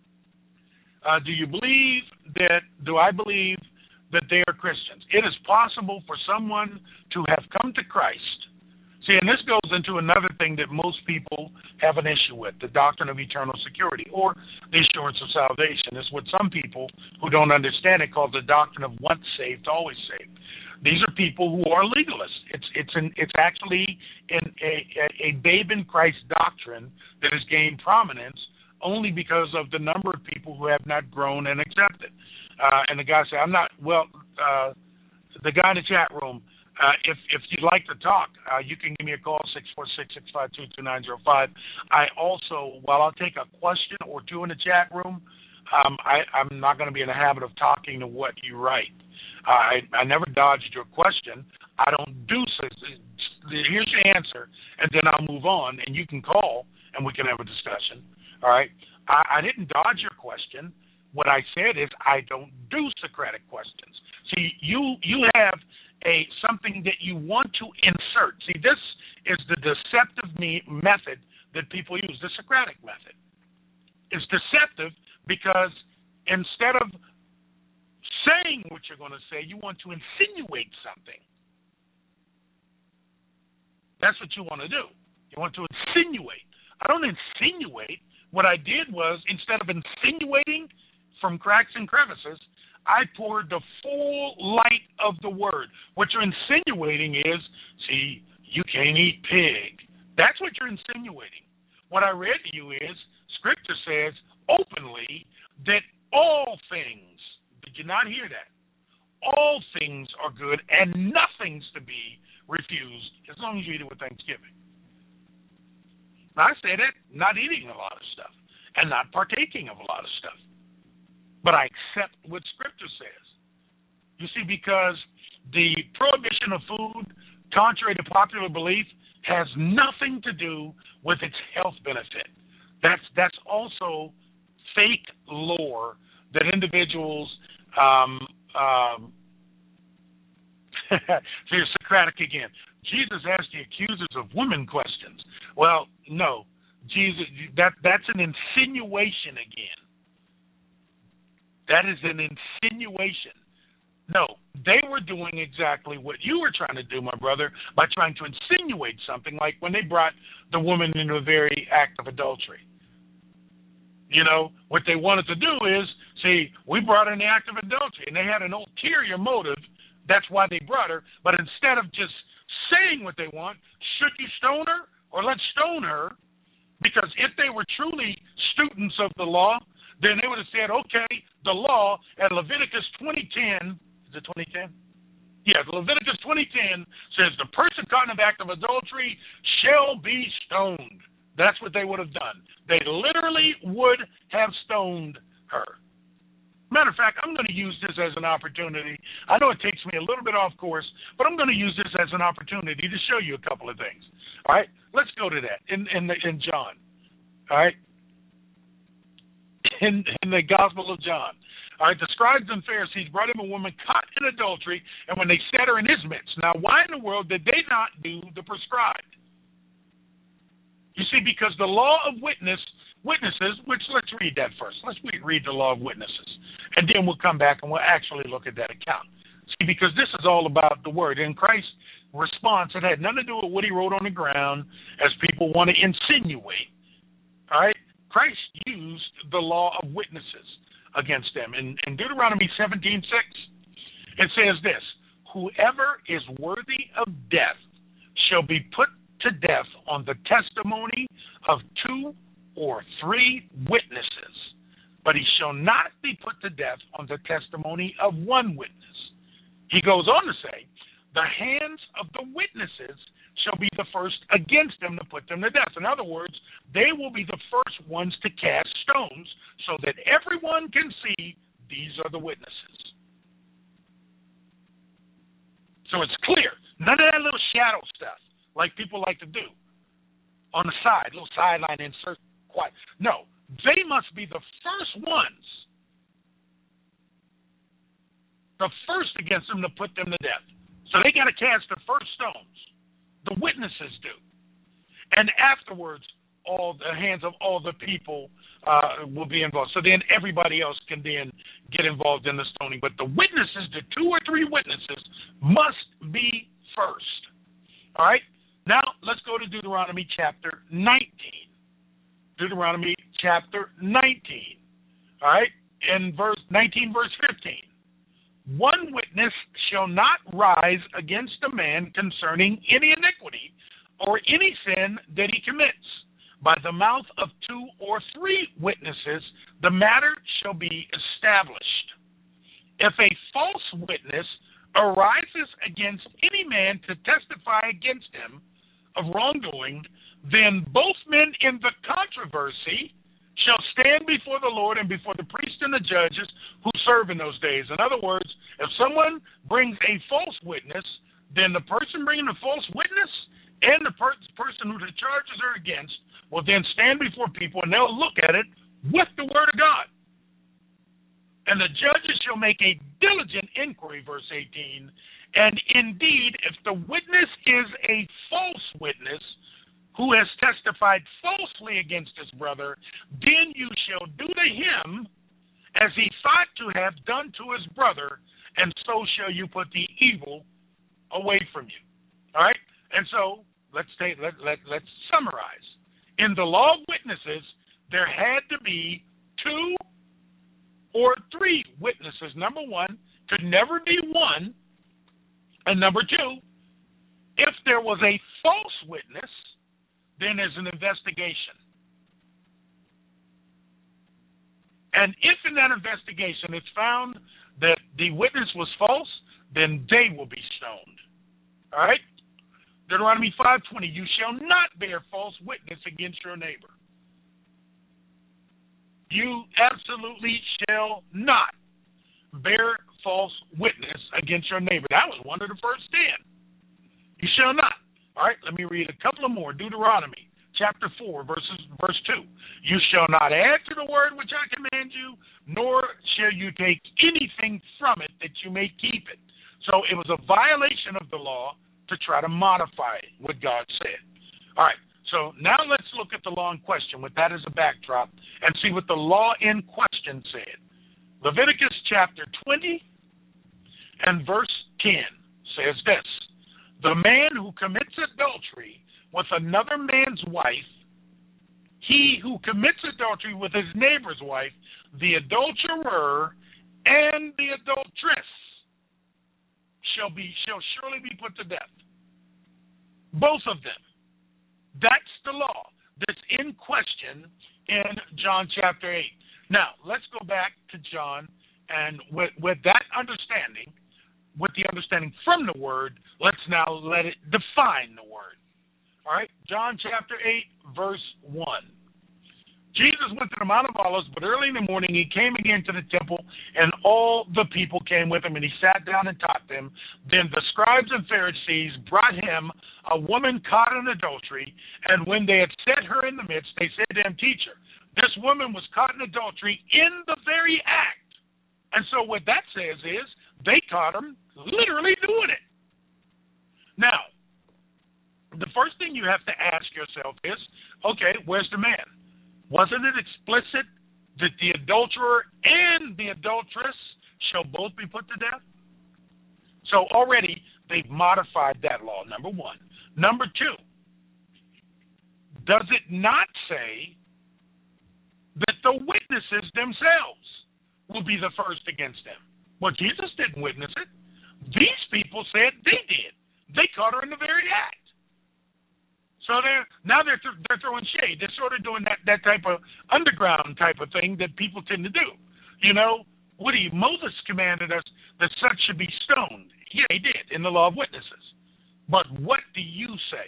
Do I believe that they are Christians? It is possible for someone to have come to Christ. See, and this goes into another thing that most people have an issue with, the doctrine of eternal security, or the assurance of salvation. It's what some people who don't understand it call the doctrine of once saved, always saved. These are people who are legalists. It's actually a babe in Christ doctrine that has gained prominence only because of the number of people who have not grown and accepted. And the guy said, the guy in the chat room, if you'd like to talk, you can give me a call, 646-652-2905. I also, while I'll take a question or two in the chat room, I'm not going to be in the habit of talking to what you write. I never dodged your question. I don't do so. Here's your answer, and then I'll move on, and you can call, and we can have a discussion. All right? I didn't dodge your question. What I said is I don't do Socratic questions. See, you have something that you want to insert. See, this is the deceptive method that people use, the Socratic method. It's deceptive because instead of saying what you're going to say, you want to insinuate something. That's what you want to do. You want to insinuate. I don't insinuate. What I did was, instead of insinuating from cracks and crevices, I poured the full light of the Word. What you're insinuating is, see, you can't eat pig. That's what you're insinuating. What I read to you is, Scripture says openly that all things, did you not hear that? All things are good and nothing's to be refused as long as you eat it with thanksgiving. Now, I say that not eating a lot of stuff and not partaking of a lot of stuff. But I accept what Scripture says. You see, because the prohibition of food, contrary to popular belief, has nothing to do with its health benefit. That's also fake lore that individuals, so you're Socratic again. Jesus asked the accusers of women questions. Well, no, Jesus, that's an insinuation again. That is an insinuation. No, they were doing exactly what you were trying to do, my brother, by trying to insinuate something like when they brought the woman into a very act of adultery. You know, what they wanted to do is, see, we brought her in the act of adultery, and they had an ulterior motive. That's why they brought her. But instead of just saying what they want, should you stone her or let's stone her? Because if they were truly students of the law, then they would have said, okay, the law at Leviticus 20:10, is it 20:10? Yeah, Leviticus 20:10 says the person caught in the act of adultery shall be stoned. That's what they would have done. They literally would have stoned her. Matter of fact, I'm going to use this as an opportunity. I know it takes me a little bit off course, but I'm going to use this as an opportunity to show you a couple of things. All right, let's go to that in John. All right, in the Gospel of John. All right, the scribes and Pharisees brought him a woman caught in adultery, and when they set her in his midst. Now, why in the world did they not do the prescribed? You see, because the law of witnesses, which let's read that first. Let's read the law of witnesses, and then we'll come back and we'll actually look at that account. See, because this is all about the word. In Christ's response, it had nothing to do with what he wrote on the ground, as people want to insinuate. All right? Christ used the law of witnesses against them. In Deuteronomy 17:6, it says this, whoever is worthy of death shall be put to death on the testimony of 2 or 3 witnesses, but he shall not be put to death on the testimony of 1 witness. He goes on to say, the hands of the witnesses shall be the first against them to put them to death. In other words, they will be the first ones to cast stones so that everyone can see these are the witnesses. So it's clear. None of that little shadow stuff like people like to do on the side, little sideline insert. Quiet. No, they must be the first ones, the first against them to put them to death. So they got to cast the first stones. The witnesses do. And afterwards, all the hands of all the people will be involved. So then everybody else can then get involved in the stoning. But the witnesses, the 2 or 3 witnesses, must be first. All right? Now, let's go to Deuteronomy chapter 19. Deuteronomy chapter 19. All right? In verse 19, verse 15. 1 witness shall not rise against a man concerning any iniquity or any sin that he commits. By the mouth of 2 or 3 witnesses, the matter shall be established. If a false witness arises against any man to testify against him of wrongdoing, then both men in the controversy shall stand before the Lord and before the priests and the judges who serve in those days. In other words, if someone brings a false witness, then the person bringing the false witness and the person who the charges are against will then stand before people, and they'll look at it with the word of God. And the judges shall make a diligent inquiry, verse 18, and indeed, if the witness is a false witness who has testified falsely against his brother, then you shall do to him as he thought to have done to his brother, and so shall you put the evil away from you. All right? And so let's summarize. In the law of witnesses, there had to be 2 or 3 witnesses. Number 1, could never be 1. And number 2, if there was a false witness, then there's an investigation. And if in that investigation it's found that the witness was false, then they will be stoned. All right? Deuteronomy 5:20, you shall not bear false witness against your neighbor. You absolutely shall not bear false witness against your neighbor. That was one of the first 10. You shall not. All right, let me read a couple of more. Deuteronomy chapter 4, verse 2. You shall not add to the word which I command you, nor shall you take anything from it that you may keep it. So it was a violation of the law to try to modify what God said. All right, so now let's look at the law in question with that as a backdrop and see what the law in question said. Leviticus chapter 20 And verse 10 says this: the man who commits adultery with another man's wife, he who commits adultery with his neighbor's wife, the adulterer and the adulteress shall surely be put to death. Both of them. That's the law that's in question in John chapter 8. Now, let's go back to John, and with that understanding, with the understanding from the word, let's now let it define the word. All right, John chapter 8, verse 1. Jesus went to the Mount of Olives, but early in the morning he came again to the temple, and all the people came with him, and he sat down and taught them. Then the scribes and Pharisees brought him a woman caught in adultery, and when they had set her in the midst, they said to him, Teacher, this woman was caught in adultery in the very act. And so what that says is they caught him literally doing it. Now, the first thing you have to ask yourself is, okay, where's the man? Wasn't it explicit that the adulterer and the adulteress shall both be put to death? So already they've modified that law, number one. Number two, does it not say that the witnesses themselves will be the first against them? Well, Jesus didn't witness it. These people said they did. They caught her in the very act. So they're throwing shade. They're sort of doing that type of underground type of thing that people tend to do. You know, Moses commanded us that such should be stoned. Yeah, he did in the law of witnesses. But what do you say?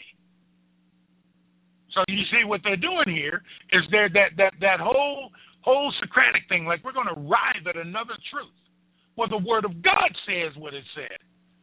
So you see what they're doing here is they're that whole Socratic thing, like we're going to arrive at another truth. Well, the Word of God says what it said.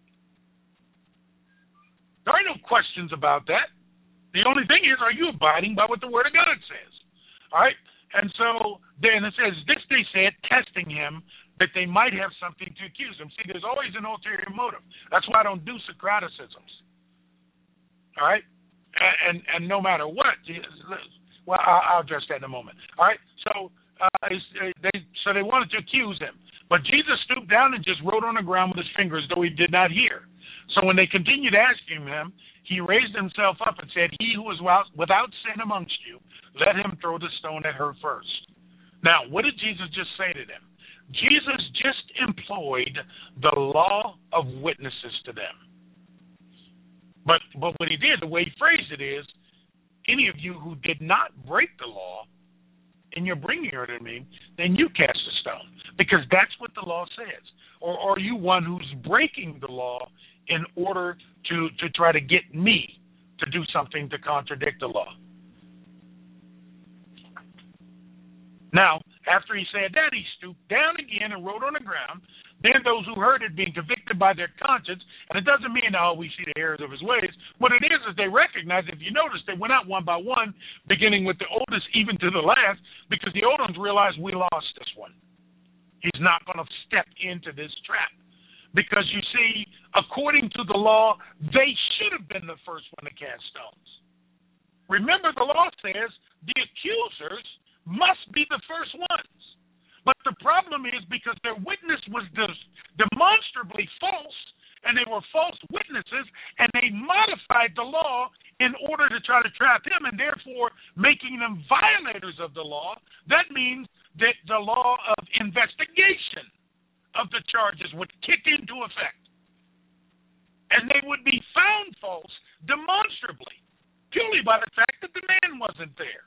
There are no questions about that. The only thing is, are you abiding by what the Word of God says? All right? And so then it says, this they said, testing him, that they might have something to accuse him. See, there's always an ulterior motive. That's why I don't do Socraticisms. All right? And no matter what, well, I'll address that in a moment. All right? So they wanted to accuse him. But Jesus stooped down and just wrote on the ground with his finger as though he did not hear. So when they continued asking him, he raised himself up and said, He who is without sin amongst you, let him throw the stone at her first. Now, what did Jesus just say to them? Jesus just employed the law of witnesses to them. But what he did, the way he phrased it is, any of you who did not break the law, and you're bringing her to me, then you cast a stone. Because that's what the law says. Or are you one who's breaking the law in order to try to get me to do something to contradict the law? Now, after he said that, he stooped down again and wrote on the ground. Then those who heard it, being convicted by their conscience, and it doesn't mean, we see the errors of his ways. What it is they recognize, if you notice, they went out one by one, beginning with the oldest even to the last, because the old ones realized we lost this one. He's not going to step into this trap. Because you see, according to the law, they should have been the first one to cast stones. Remember, the law says the accusers must be the first ones. But the problem is because their witness was demonstrably false, and they were false witnesses, and they modified the law in order to try to trap him, and therefore making them violators of the law. That means that the law of investigation of the charges would kick into effect. And they would be found false demonstrably, purely by the fact that the man wasn't there.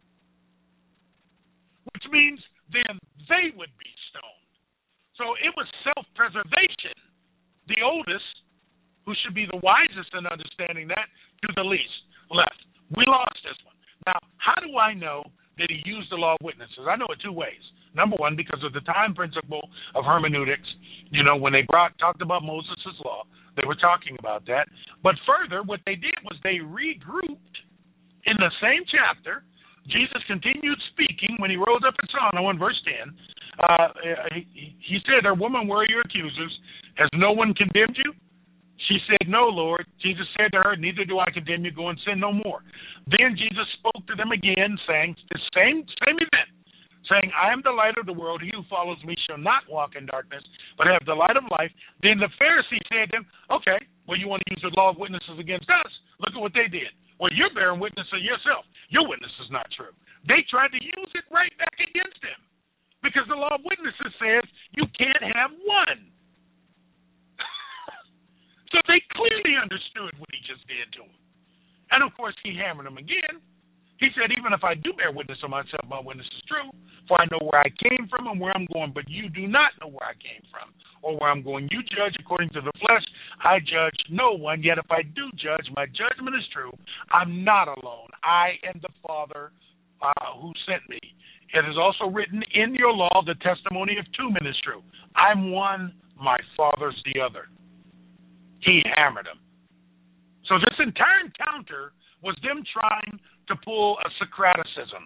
Which means then they would be stoned. So it was self-preservation, the oldest, who should be the wisest in understanding that, to the least left. We lost this one. Now, how do I know that he used the law of witnesses? I know it two ways. Number one, because of the time principle of hermeneutics. When they talked about Moses' law, they were talking about that. But further, what they did was they regrouped in the same chapter. Jesus continued speaking when he rose up and saw. Now, in verse 10, he said, woman, where are your accusers? Has no one condemned you? She said, no, Lord. Jesus said to her, neither do I condemn you. Go and sin no more. Then Jesus spoke to them again, saying the same event. saying, I am the light of the world. He who follows me shall not walk in darkness, but have the light of life. Then the Pharisees said to him, okay, well, you want to use the law of witnesses against us? Look at what they did. Well, you're bearing witness of yourself. Your witness is not true. They tried to use it right back against him because the law of witnesses says you can't have one. So they clearly understood what he just did to him. And, of course, he hammered him again. He said, even if I do bear witness of myself, my witness is true, for I know where I came from and where I'm going, but you do not know where I came from or where I'm going. You judge according to the flesh. I judge no one, yet if I do judge, my judgment is true. I'm not alone. I and the Father who sent me. It is also written in your law, the testimony of two men is true. I'm one, my Father's the other. He hammered him. So this entire encounter was them trying to pull a Socraticism.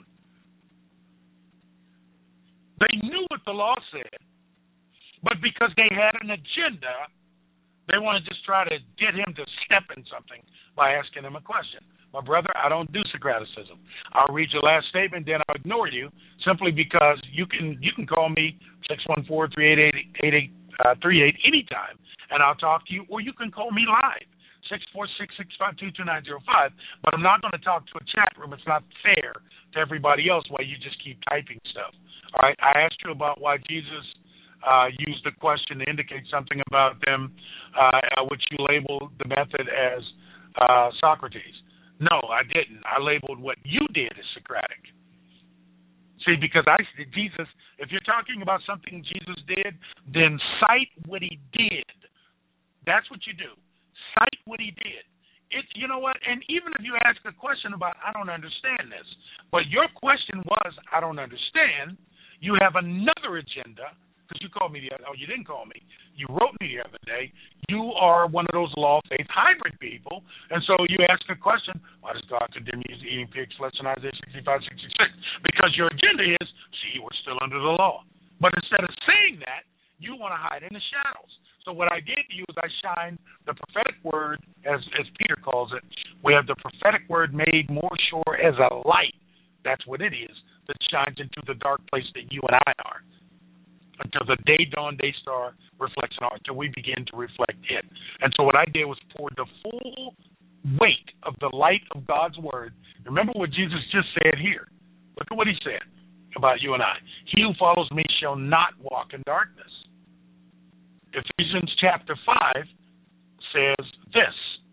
They knew what the law said, but because they had an agenda, they want to just try to get him to step in something by asking him a question. My brother, I don't do Socraticism. I'll read your last statement, then I'll ignore you simply because you can call me 614-388-8838 anytime, and I'll talk to you, or you can call me live. 646-652-2905, but I'm not going to talk to a chat room. It's not fair to everybody else while you just keep typing stuff. All right, I asked you about why Jesus used the question to indicate something about them, which you labeled the method as Socrates. No, I didn't. I labeled what you did as Socratic. See, because Jesus, if you're talking about something Jesus did, then cite what he did. That's what you do. Cite what he did. You know what? And even if you ask a question about, I don't understand this, but your question was, I don't understand, you have another agenda, because you called me you didn't call me. You wrote me the other day. You are one of those law-faith hybrid people, and so you ask a question, why does God condemn you to eating pig flesh in Isaiah 65:66? Because your agenda is, see, we're still under the law. But instead of saying that, you want to hide in the shadows. So what I did to you is I shined the prophetic word, as Peter calls it. We have the prophetic word made more sure as a light. That's what it is, that shines into the dark place that you and I are. Until the day dawn, day star reflects in our, until we begin to reflect it. And so what I did was pour the full weight of the light of God's word. Remember what Jesus just said here. Look at what he said about you and I. He who follows me shall not walk in darkness. Ephesians chapter 5 says this.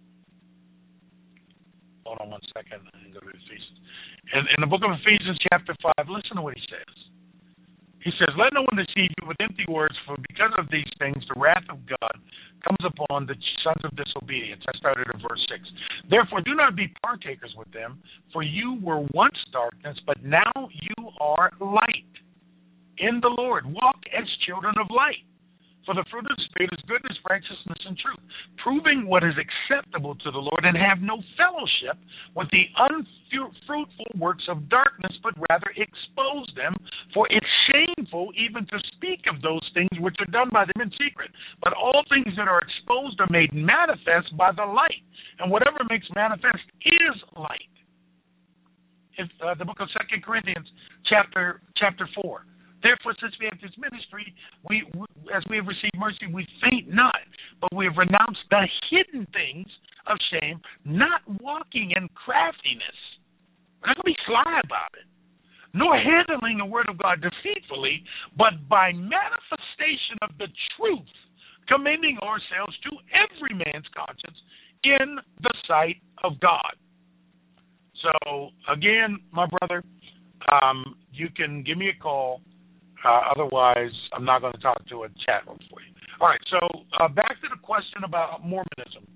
Hold on one second. I can go to Ephesians. In the book of Ephesians chapter 5, listen to what he says. He says, let no one deceive you with empty words, for because of these things the wrath of God comes upon the sons of disobedience. I started at verse 6. Therefore do not be partakers with them, for you were once darkness, but now you are light in the Lord. Walk as children of light. For the fruit of the Spirit is goodness, righteousness, and truth, proving what is acceptable to the Lord, and have no fellowship with the unfruitful works of darkness, but rather expose them. For it's shameful even to speak of those things which are done by them in secret. But all things that are exposed are made manifest by the light, and whatever makes manifest is light. The book of 2 Corinthians, chapter 4. Therefore, since we have this ministry, as we have received mercy, we faint not, but we have renounced the hidden things of shame, not walking in craftiness. We're not going to be sly about it, nor handling the word of God deceitfully, but by manifestation of the truth, commending ourselves to every man's conscience in the sight of God. So, again, my brother, you can give me a call. Otherwise, I'm not going to talk to a chat room for you. All right, so back to the question about Mormonism.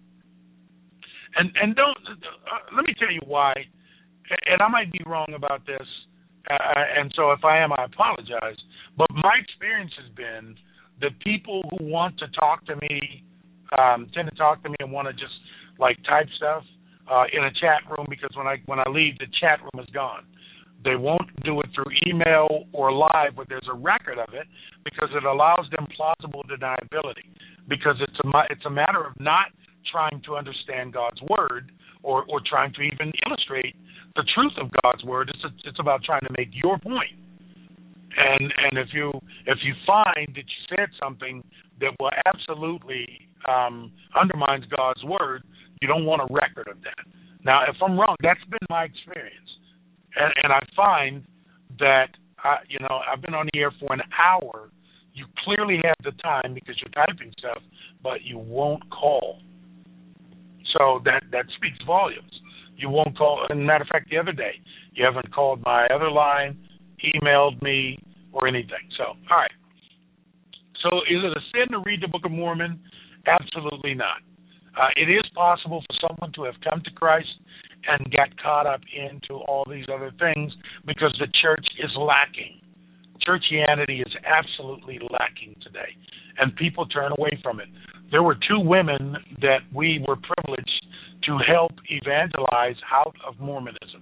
And don't let me tell you why, and I might be wrong about this, and so if I am, I apologize. But my experience has been that people who want to talk to me tend to talk to me and want to just like type stuff in a chat room, because when I leave, the chat room is gone. They won't do it through email or live where there's a record of it, because it allows them plausible deniability. Because it's a matter of not trying to understand God's word or trying to even illustrate the truth of God's word. It's about trying to make your point. And if you find that you said something that will absolutely undermines God's word, you don't want a record of that. Now, if I'm wrong, that's been my experience, and I find that I've been on the air for an hour. You clearly have the time because you're typing stuff, but you won't call. So that speaks volumes. You won't call. As a matter of fact, the other day, you haven't called my other line, emailed me, or anything. So, all right. So is it a sin to read the Book of Mormon? Absolutely not. It is possible for someone to have come to Christ and got caught up into all these other things because the church is lacking. Churchianity is absolutely lacking today, and people turn away from it. There were two women that we were privileged to help evangelize out of Mormonism.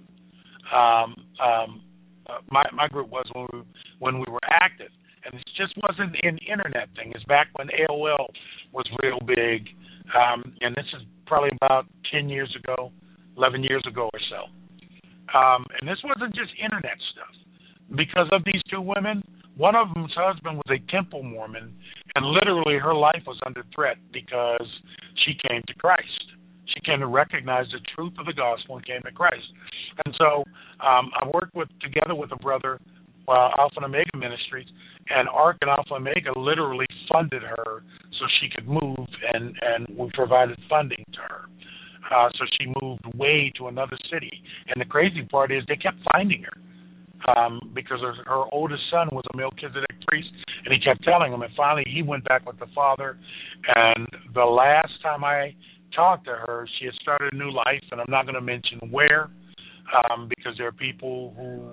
My group was when we were active, and it just wasn't an internet thing. It's back when AOL was real big, and this is probably about 10 years ago, 11 years ago or so. And this wasn't just internet stuff. Because of these two women, one of them's husband was a Temple Mormon, and literally her life was under threat because she came to Christ. She came to recognize the truth of the gospel and came to Christ. And so I worked together with a brother, Alpha and Omega Ministries, and Ark and Alpha and Omega literally funded her so she could move, and we provided funding to her. So she moved way to another city. And the crazy part is they kept finding her because her oldest son was a Melchizedek priest, and he kept telling him. And finally he went back with the father. And the last time I talked to her, she had started a new life, and I'm not going to mention where because there are people who,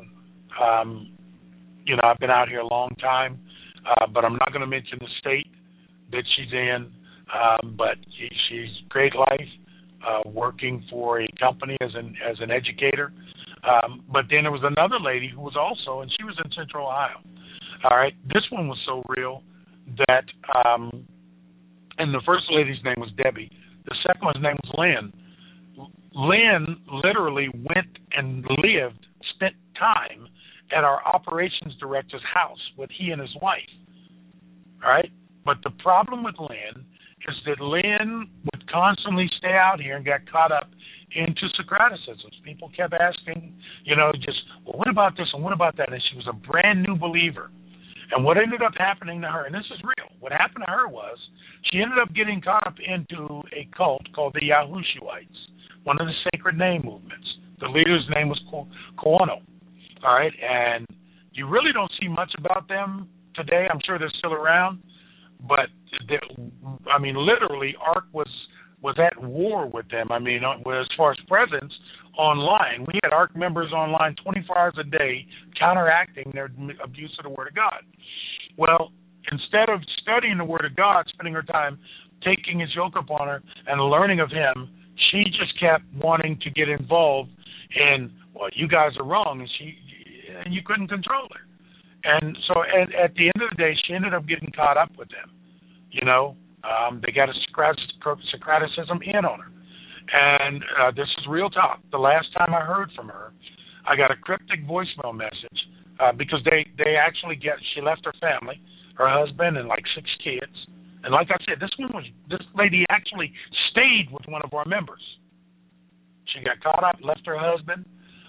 I've been out here a long time, but I'm not going to mention the state that she's in. But she's great life, working for a company as an educator. But then there was another lady who was also, and she was in Central Ohio. All right, this one was so real that, and the first lady's name was Debbie. The second one's name was Lynn. Lynn literally went and spent time at our operations director's house with he and his wife. All right, but the problem with Lynn is that Lynn would constantly stay out here and got caught up into Socraticisms. People kept asking, what about this and what about that? And she was a brand new believer. And what ended up happening to her, and this is real, what happened to her was she ended up getting caught up into a cult called the Yahushuites, one of the sacred name movements. The leader's name was Koano. All right, and you really don't see much about them today. I'm sure they're still around, but literally, Ark was at war with them. As far as presence online, we had Ark members online 24 hours a day counteracting their abuse of the Word of God. Well, instead of studying the Word of God, spending her time taking his yoke upon her and learning of him, she just kept wanting to get involved in, you guys are wrong, and you couldn't control her. And so at the end of the day, she ended up getting caught up with them. They got a Socraticism in on her. And this is real talk. The last time I heard from her, I got a cryptic voicemail message because they actually she left her family, her husband, and like 6 kids. And like I said, this lady actually stayed with one of our members. She got caught up, left her husband.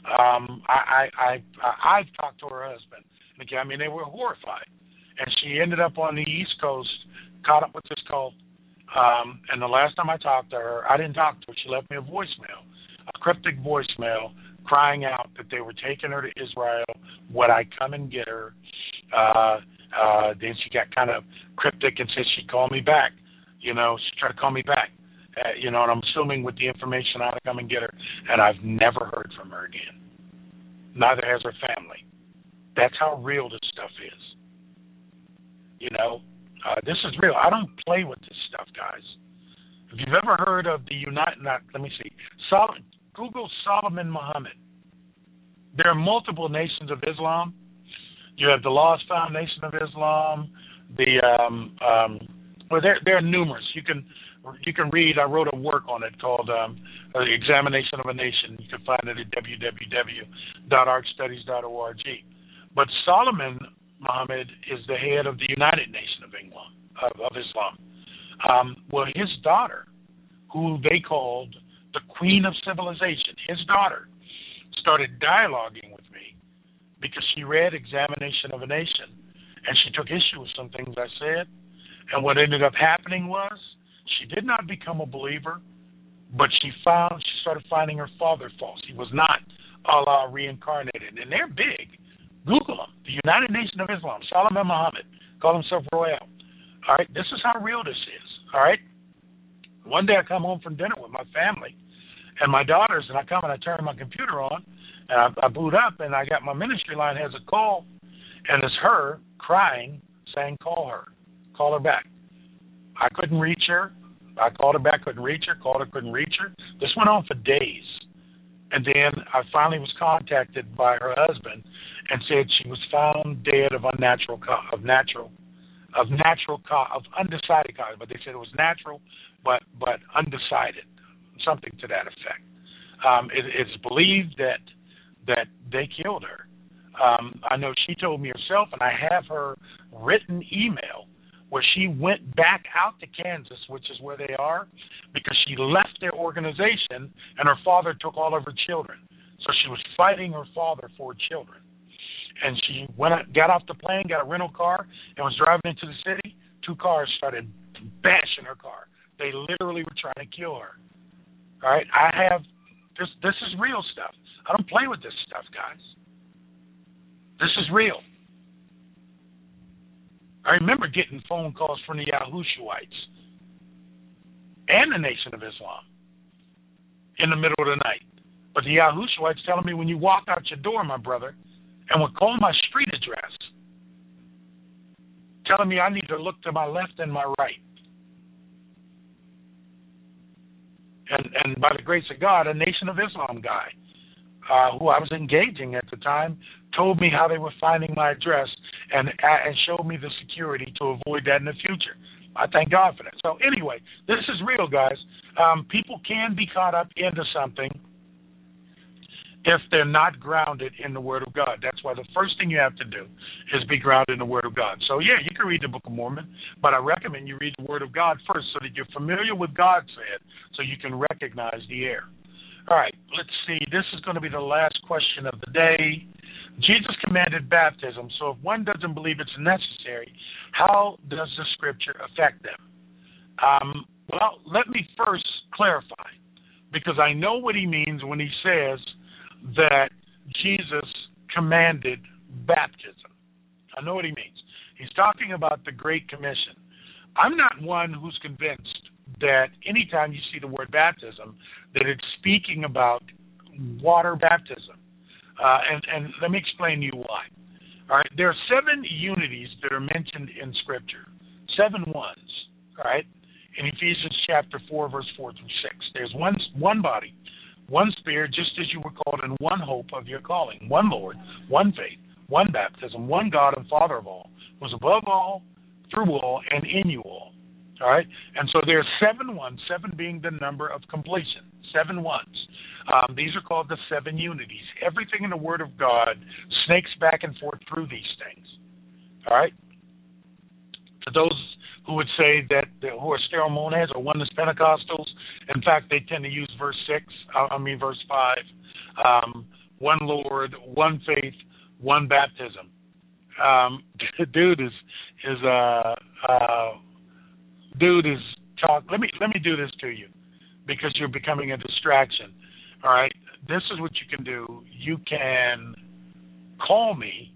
I've talked to her husband. They were horrified. And she ended up on the East Coast, caught up with this cult. And the last time I talked to her, I didn't talk to her. She left me a voicemail, a cryptic voicemail, crying out that they were taking her to Israel. Would I come and get her? Then she got kind of cryptic and said she'd call me back. She tried to call me back. And I'm assuming with the information I'd come and get her. And I've never heard from her again. Neither has her family. That's how real this stuff is. This is real. I don't play with this stuff, guys. If you've ever heard of Google Solomon Muhammad. There are multiple nations of Islam. You have the Lost Foundation of Islam. There are numerous. You can read. I wrote a work on it called The Examination of a Nation. You can find it at www.arkstudies.org. But Solomon Muhammad is the head of the United Nation of England, of Islam. Well, his daughter, who they called the Queen of Civilization, his daughter started dialoguing with me because she read Examination of a Nation, and she took issue with some things I said. And what ended up happening was she did not become a believer, but she started finding her father false. He was not Allah reincarnated, and they're big. Google them. The United Nation of Islam, Solomon Muhammad, call himself Royal. All right, this is how real this is. All right. One day I come home from dinner with my family and my daughters, and I come and I turn my computer on, and I boot up, and I got my ministry line has a call, and it's her crying, saying, call her back. I couldn't reach her. I called her back, couldn't reach her, called her, couldn't reach her. This went on for days. And then I finally was contacted by her husband and said she was found dead of undecided cause. But they said it was natural, but undecided, something to that effect. It's believed that they killed her. I know she told me herself, and I have her written email where she went back out to Kansas, which is where they are, because she left their organization and her father took all of her children. So she was fighting her father for her children. And she got off the plane, got a rental car, and was driving into the city. 2 cars started bashing her car. They literally were trying to kill her. All right? I have this is real stuff. I don't play with this stuff, guys. This is real. I remember getting phone calls from the Yahushuites and the Nation of Islam in the middle of the night. But the Yahushuites telling me, when you walk out your door, my brother, and would call my street address, telling me I need to look to my left and my right. And by the grace of God, a Nation of Islam guy who I was engaging at the time told me how they were finding my address and showed me the security to avoid that in the future. I thank God for that. So anyway, this is real, guys. People can be caught up into something if they're not grounded in the Word of God. That's why the first thing you have to do is be grounded in the Word of God. So, yeah, you can read the Book of Mormon, but I recommend you read the Word of God first so that you're familiar with God said, so you can recognize the error. All right, let's see. This is going to be the last question of the day. Jesus commanded baptism, so if one doesn't believe it's necessary, how does the Scripture affect them? Well, let me first clarify, because I know what he means when he says that Jesus commanded baptism. I know what he means. He's talking about the Great Commission. I'm not one who's convinced that anytime you see the word baptism, that it's speaking about water baptism. And let me explain to you why. All right, there are 7 unities that are mentioned in Scripture, 7 ones, all right, in Ephesians chapter 4, verse 4 through 6. There's one body, one Spirit, just as you were called in one hope of your calling, one Lord, one faith, one baptism, one God and Father of all, who is above all, through all, and in you all. All right? And so there are 7 ones, 7 being the number of completion, 7 ones. These are called the 7 unities. Everything in the Word of God snakes back and forth through these things. All right? To those who would say that who are sterile monads or oneness Pentecostals, in fact, they tend to use verse 5. One Lord, one faith, one baptism. Dude is talk. Let me do this to you, because you're becoming a distraction. All right, this is what you can do. You can call me,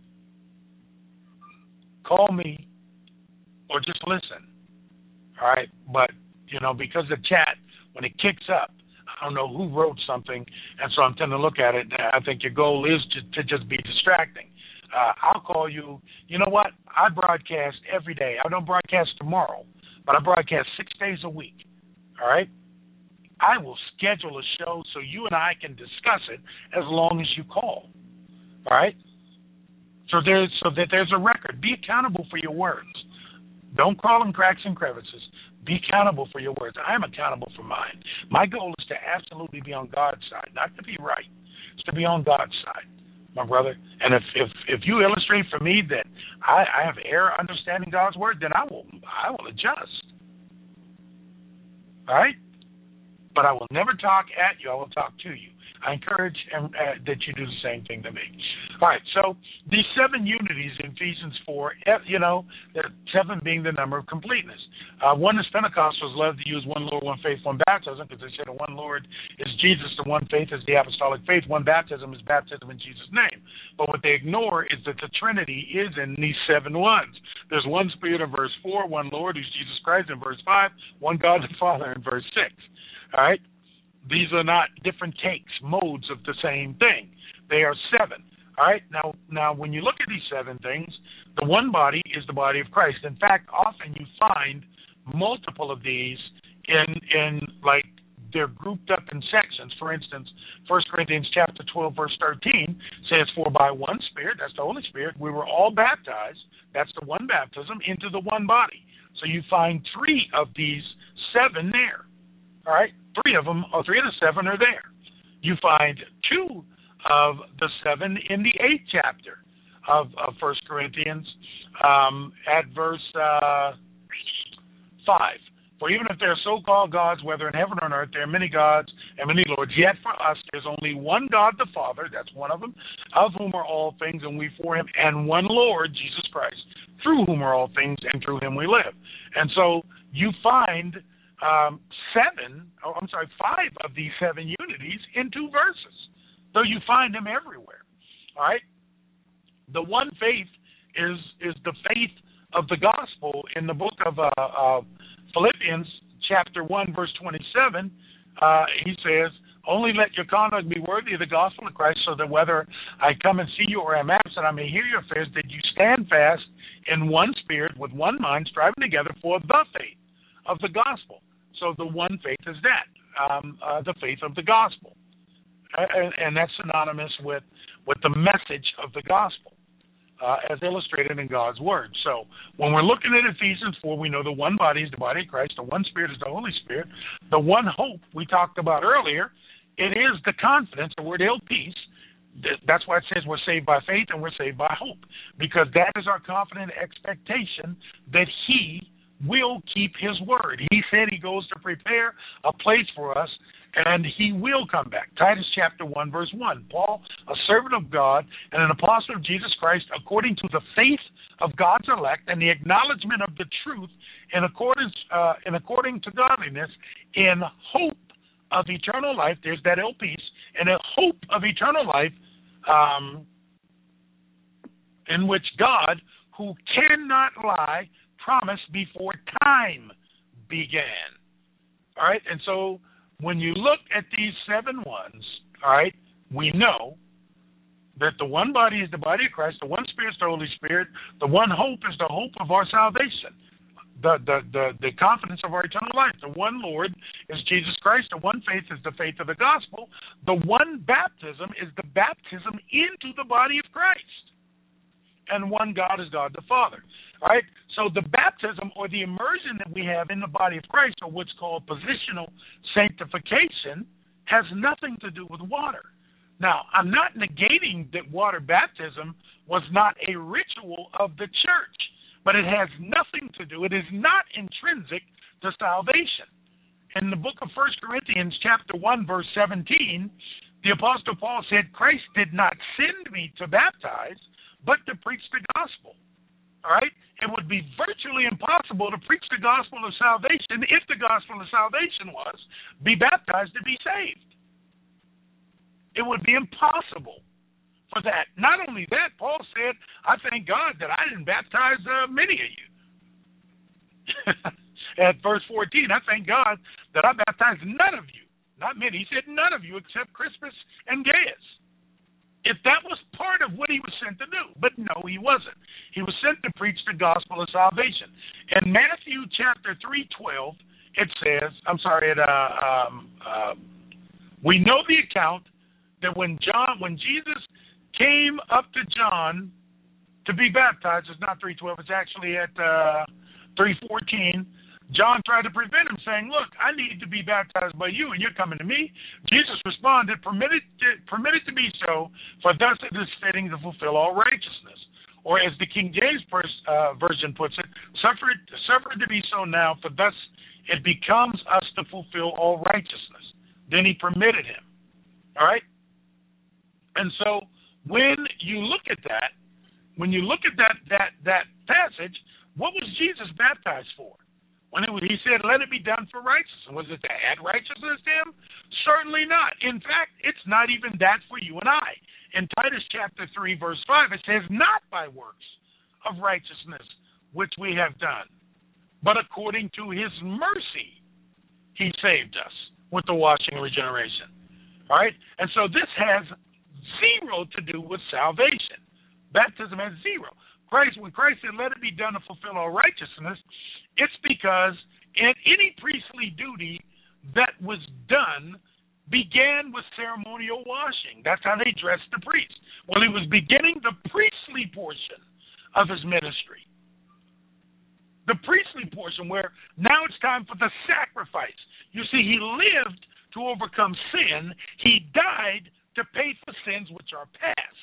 or just listen. All right, but because the chat, when it kicks up, I don't know who wrote something, and so I'm tending to look at it. And I think your goal is to just be distracting. I'll call you. You know what? I broadcast every day. I don't broadcast tomorrow, but I broadcast 6 days a week. All right? I will schedule a show so you and I can discuss it as long as you call. All right? So that there's a record. Be accountable for your words. Don't crawl in cracks and crevices. Be accountable for your words. I am accountable for mine. My goal is to absolutely be on God's side, not to be right. It's to be on God's side. my brother. And if you illustrate for me that I have error understanding God's word, then I will adjust. All right? But I will never talk at you. I will talk to you. I encourage that you do the same thing to me. All right, so these 7 unities in Ephesians 4, the 7 being the number of completeness. Oneness Pentecostals love to use one Lord, one faith, one baptism, because they say the one Lord is Jesus, the one faith is the apostolic faith, one baptism is baptism in Jesus' name. But what they ignore is that the Trinity is in these 7 ones. There's one Spirit in verse 4, one Lord, who's Jesus Christ in verse 5, one God the Father in verse 6. All right? These are not different takes, modes of the same thing. They are 7. All right? Now, when you look at these 7 things, the one body is the body of Christ. In fact, often you find multiple of these in like they're grouped up in sections. For instance, 1 Corinthians chapter 12, verse 13 says, "For by one Spirit," that's the Holy Spirit, "we were all baptized," that's the one baptism, "into the one body." So you find 3 of these 7 there. All right? 3 of the 7 are there. You find 2 of the 7 in the 8th chapter of 1 Corinthians at verse 5. "For even if there are so-called gods, whether in heaven or on earth, there are many gods and many lords, yet for us there's only one God the Father," that's one of them, "of whom are all things and we for him, and one Lord, Jesus Christ, through whom are all things and through him we live." And so you find 5 of these 7 unities in 2 verses. So you find them everywhere. All right? The one faith is the faith of the gospel. In the book of Philippians, chapter 1, verse 27, he says, "Only let your conduct be worthy of the gospel of Christ, so that whether I come and see you or am absent, I may hear your affairs, that you stand fast in one spirit, with one mind, striving together for the faith of the gospel." So the one faith is that, the faith of the gospel. And that's synonymous with the message of the gospel, as illustrated in God's word. So when we're looking at Ephesians 4, we know the one body is the body of Christ, the one Spirit is the Holy Spirit, the one hope we talked about earlier, it is the confidence, the word peace. That's why it says we're saved by faith and we're saved by hope, because that is our confident expectation that he will keep his word. He said he goes to prepare a place for us, and he will come back. Titus chapter 1, verse 1. "Paul, a servant of God and an apostle of Jesus Christ, according to the faith of God's elect and the acknowledgement of the truth in according to godliness, in hope of eternal life," there's that peace, "in a hope of eternal life, in which God, who cannot lie, promised before time began." All right? And so when you look at these 7 ones, all right, we know that the one body is the body of Christ, the one Spirit is the Holy Spirit, the one hope is the hope of our salvation, the confidence of our eternal life. The one Lord is Jesus Christ, the one faith is the faith of the gospel, the one baptism is the baptism into the body of Christ, and one God is God the Father. All right? So the baptism or the immersion that we have in the body of Christ, or what's called positional sanctification, has nothing to do with water. Now, I'm not negating that water baptism was not a ritual of the church, but it has nothing to do, it is not intrinsic to salvation. In the book of 1 Corinthians chapter 1, verse 17, the Apostle Paul said, "Christ did not send me to baptize, but to preach the gospel." All right? It would be virtually impossible to preach the gospel of salvation if the gospel of salvation was be baptized to be saved. It would be impossible for that. Not only that, Paul said, "I thank God that I didn't baptize many of you." At verse 14, "I thank God that I baptized none of you." Not many. He said none of you except Crispus and Gaius. If that was part of what he was sent to do. But no, he wasn't. He was sent to preach the gospel of salvation. In Matthew chapter 3:12, it says, we know the account that when Jesus came up to John to be baptized, it's not 3:12, it's actually at 3:14, John tried to prevent him, saying, look, I need to be baptized by you, and you're coming to me. Jesus responded, permit it to be so, for thus it is fitting to fulfill all righteousness. Or as the King James Version puts it, suffer it to be so now, for thus it becomes us to fulfill all righteousness. Then he permitted him. All right? And so when you look at that, that passage, what was Jesus baptized for? When he said, let it be done for righteousness. Was it to add righteousness to him? Certainly not. In fact, it's not even that for you and I. In Titus chapter 3, verse 5, it says, not by works of righteousness which we have done, but according to his mercy he saved us with the washing and regeneration. All right? And so this has zero to do with salvation. Baptism has zero. When Christ said, let it be done to fulfill all righteousness, it's because in any priestly duty that was done began with ceremonial washing. That's how they dressed the priest. Well, he was beginning the priestly portion of his ministry. The priestly portion where now it's time for the sacrifice. You see, he lived to overcome sin. He died to pay for sins which are past.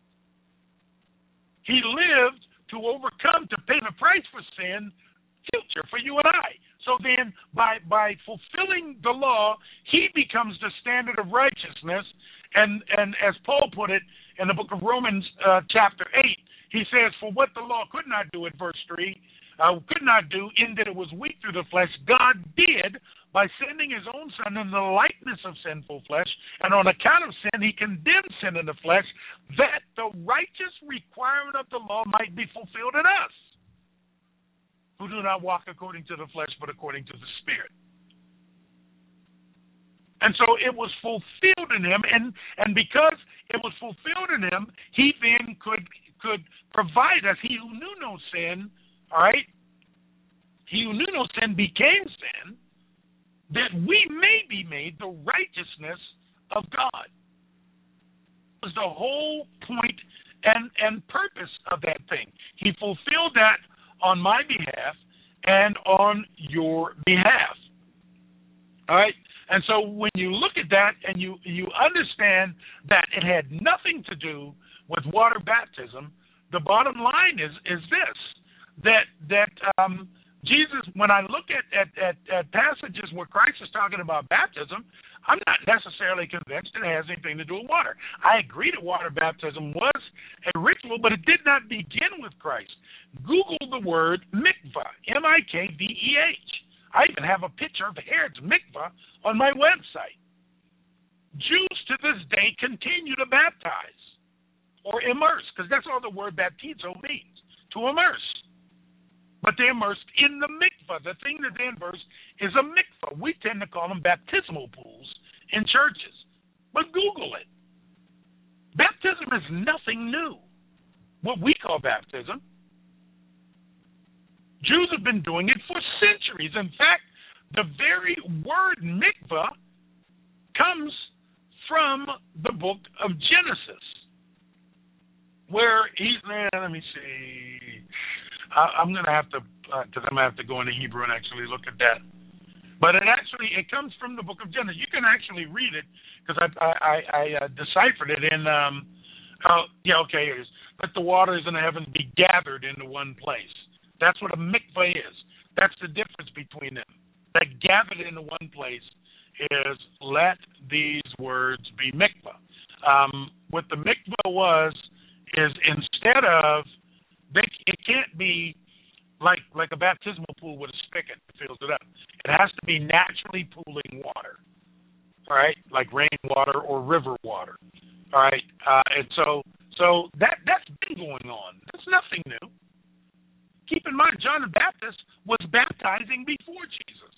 He lived to overcome, to pay the price for sin, future, for you and I. So then, by fulfilling the law, he becomes the standard of righteousness. And as Paul put it in the book of Romans chapter 8, he says, for what the law could not do, at verse 3, could not do in that it was weak through the flesh, God did by sending his own Son in the likeness of sinful flesh, and on account of sin he condemned sin in the flesh, that the righteous requirement of the law might be fulfilled in us, who do not walk according to the flesh, but according to the Spirit. And so it was fulfilled in him, and because it was fulfilled in him, he then could provide us. He who knew no sin, all right, he who knew no sin became sin, that we may be made the righteousness of God. That was the whole point and purpose of that thing. He fulfilled that on my behalf and on your behalf. All right? And so when you look at that and you understand that it had nothing to do with water baptism, the bottom line is this, that Jesus, when I look at passages where Christ is talking about baptism, I'm not necessarily convinced it has anything to do with water. I agree that water baptism was a ritual, but it did not begin with Christ. Google the word mikvah, M-I-K-V-E-H. I even have a picture of Herod's mikvah on my website. Jews to this day continue to baptize or immerse, because that's all the word baptizo means, to immerse. But they're immersed in the mikvah. The thing that they immerse is a mikvah. We tend to call them baptismal pools in churches. But Google it. Baptism is nothing new. What we call baptism. Jews have been doing it for centuries. In fact, the very word mikvah comes from the book of Genesis, where let me see. I'm going to have to, because I'm going to have to go into Hebrew and actually look at that. But it comes from the book of Genesis. You can actually read it, because I deciphered it in, here it is. Let the waters in the heavens be gathered into one place. That's what a mikvah is. That's the difference between them. That gathered into one place is let these words be mikvah. What the mikvah is instead of, it can't be like a baptismal pool with a spigot that fills it up. It has to be naturally pooling water, all right, like rainwater or river water, all right. And so that's been going on. That's nothing new. Keep in mind, John the Baptist was baptizing before Jesus.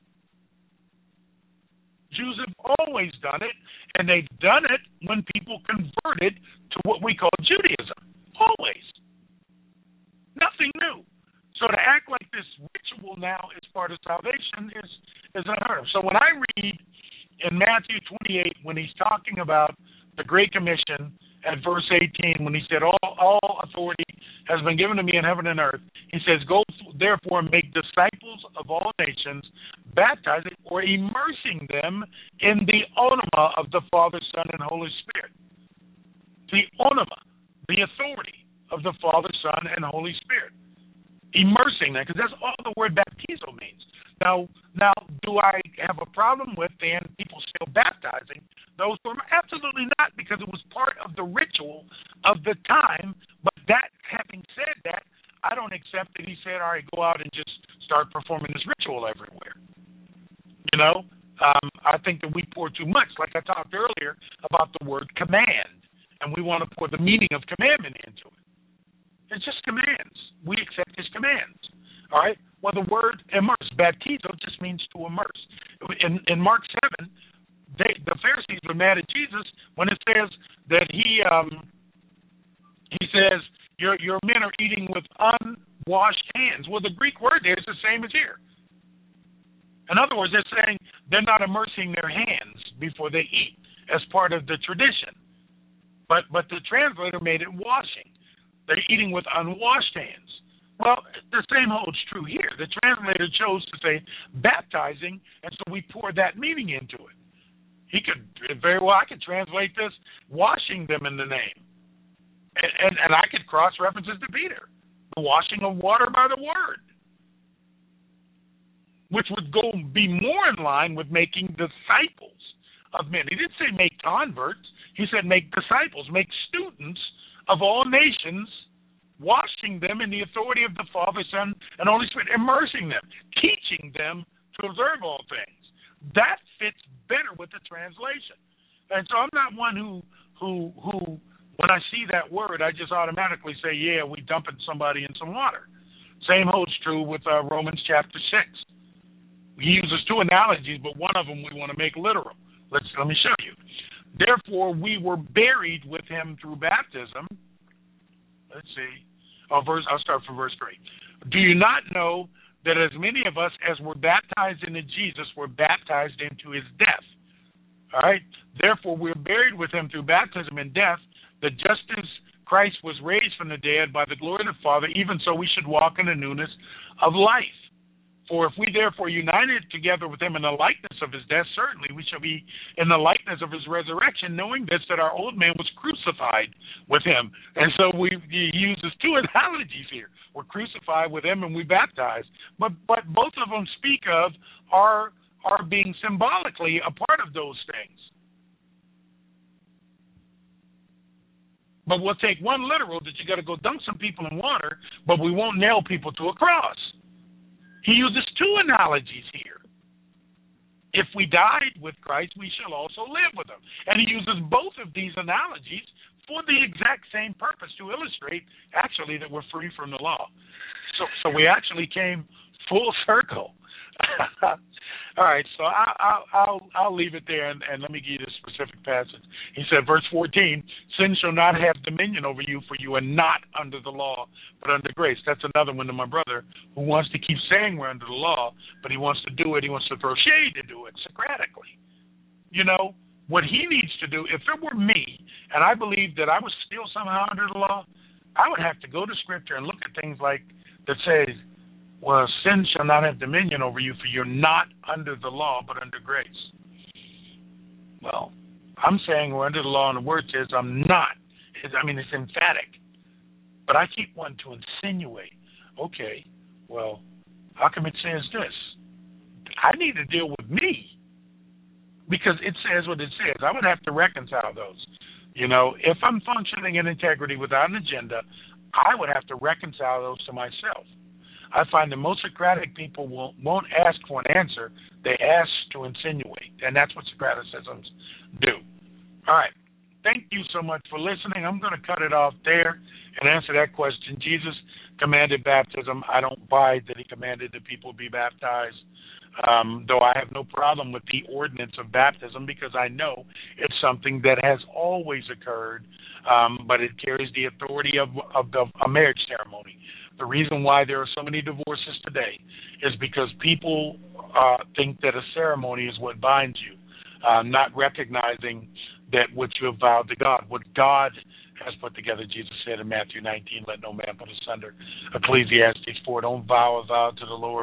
Jews have always done it, and they've done it when people converted to what we call Judaism. Always. Nothing new. So to act like this ritual now is part of salvation is unheard of. So when I read in Matthew 28, when he's talking about the Great Commission at verse 18, when he said, all authority has been given to me in heaven and earth, he says, go therefore and make disciples of all nations, baptizing or immersing them in the onoma of the Father, Son, and Holy Spirit. The onoma, the authority of the Father, Son, and Holy Spirit. Immersing them, because that's all the word baptizo means. Now, do I have a problem with then people still baptizing those who are? Absolutely not, because it was part of the ritual of the time. But that, having said that, I don't accept that he said, all right, go out and just start performing this ritual everywhere. You know, I think that we pour too much, like I talked earlier about the word command, and we want to pour the meaning of commandment into it. It's just commands. We accept his commands. All right? Well, the word immerse, baptizo, just means to immerse. In Mark 7, the Pharisees were mad at Jesus when it says that he says, your men are eating with unwashed hands. Well, the Greek word there is the same as here. In other words, they're saying they're not immersing their hands before they eat as part of the tradition. But the translator made it washing. They're eating with unwashed hands. Well, the same holds true here. The translator chose to say baptizing, and so we pour that meaning into it. He could very well, I could translate this, washing them in the name. And I could cross-references to Peter, the washing of water by the word, which would be more in line with making disciples of men. He didn't say make converts. He said make disciples, make students of all nations, washing them in the authority of the Father, Son, and Holy Spirit, immersing them, teaching them to observe all things. That fits better with the translation. And so I'm not one who when I see that word, I just automatically say, yeah, we dumping somebody in some water. Same holds true with Romans chapter 6. He uses two analogies, but one of them we want to make literal. Let me show you. Therefore, we were buried with him through baptism. Let's see. I'll start from verse 3. Do you not know that as many of us as were baptized into Jesus were baptized into his death? All right? Therefore, we're buried with him through baptism in death, that just as Christ was raised from the dead by the glory of the Father, even so we should walk in the newness of life. For if we therefore united together with him in the likeness of his death, certainly we shall be in the likeness of his resurrection, knowing this, that our old man was crucified with him. And so he uses two analogies here. We're crucified with him and we baptized. But both of them speak of our being symbolically a part of those things. But we'll take one literal that you got to go dunk some people in water, but we won't nail people to a cross. He uses two analogies here. If we died with Christ, we shall also live with him. And he uses both of these analogies for the exact same purpose, to illustrate, actually, that we're free from the law. So we actually came full circle. All right, so I'll leave it there, and let me give you the specific passage. He said, verse 14, sin shall not have dominion over you, for you are not under the law, but under grace. That's another one to my brother who wants to keep saying we're under the law, but he wants to do it. He wants to throw shade to do it Socratically. You know, what he needs to do, if it were me, and I believed that I was still somehow under the law, I would have to go to Scripture and look at things like that says, well, sin shall not have dominion over you, for you're not under the law, but under grace. Well, I'm saying we're under the law, and the word says I'm not. It's emphatic. But I keep wanting to insinuate, okay, well, how come it says this? I need to deal with me, because it says what it says. I would have to reconcile those. You know, if I'm functioning in integrity without an agenda, I would have to reconcile those to myself. I find that most Socratic people won't ask for an answer. They ask to insinuate, and that's what Socraticisms do. All right. Thank you so much for listening. I'm going to cut it off there and answer that question. Jesus commanded baptism. I don't buy that he commanded that people be baptized, though I have no problem with the ordinance of baptism, because I know it's something that has always occurred, but it carries the authority of a marriage ceremony. The reason why there are so many divorces today is because people think that a ceremony is what binds you, not recognizing that what you have vowed to God, what God has put together. Jesus said in Matthew 19, let no man put asunder. Ecclesiastes 4, don't vow a vow to the Lord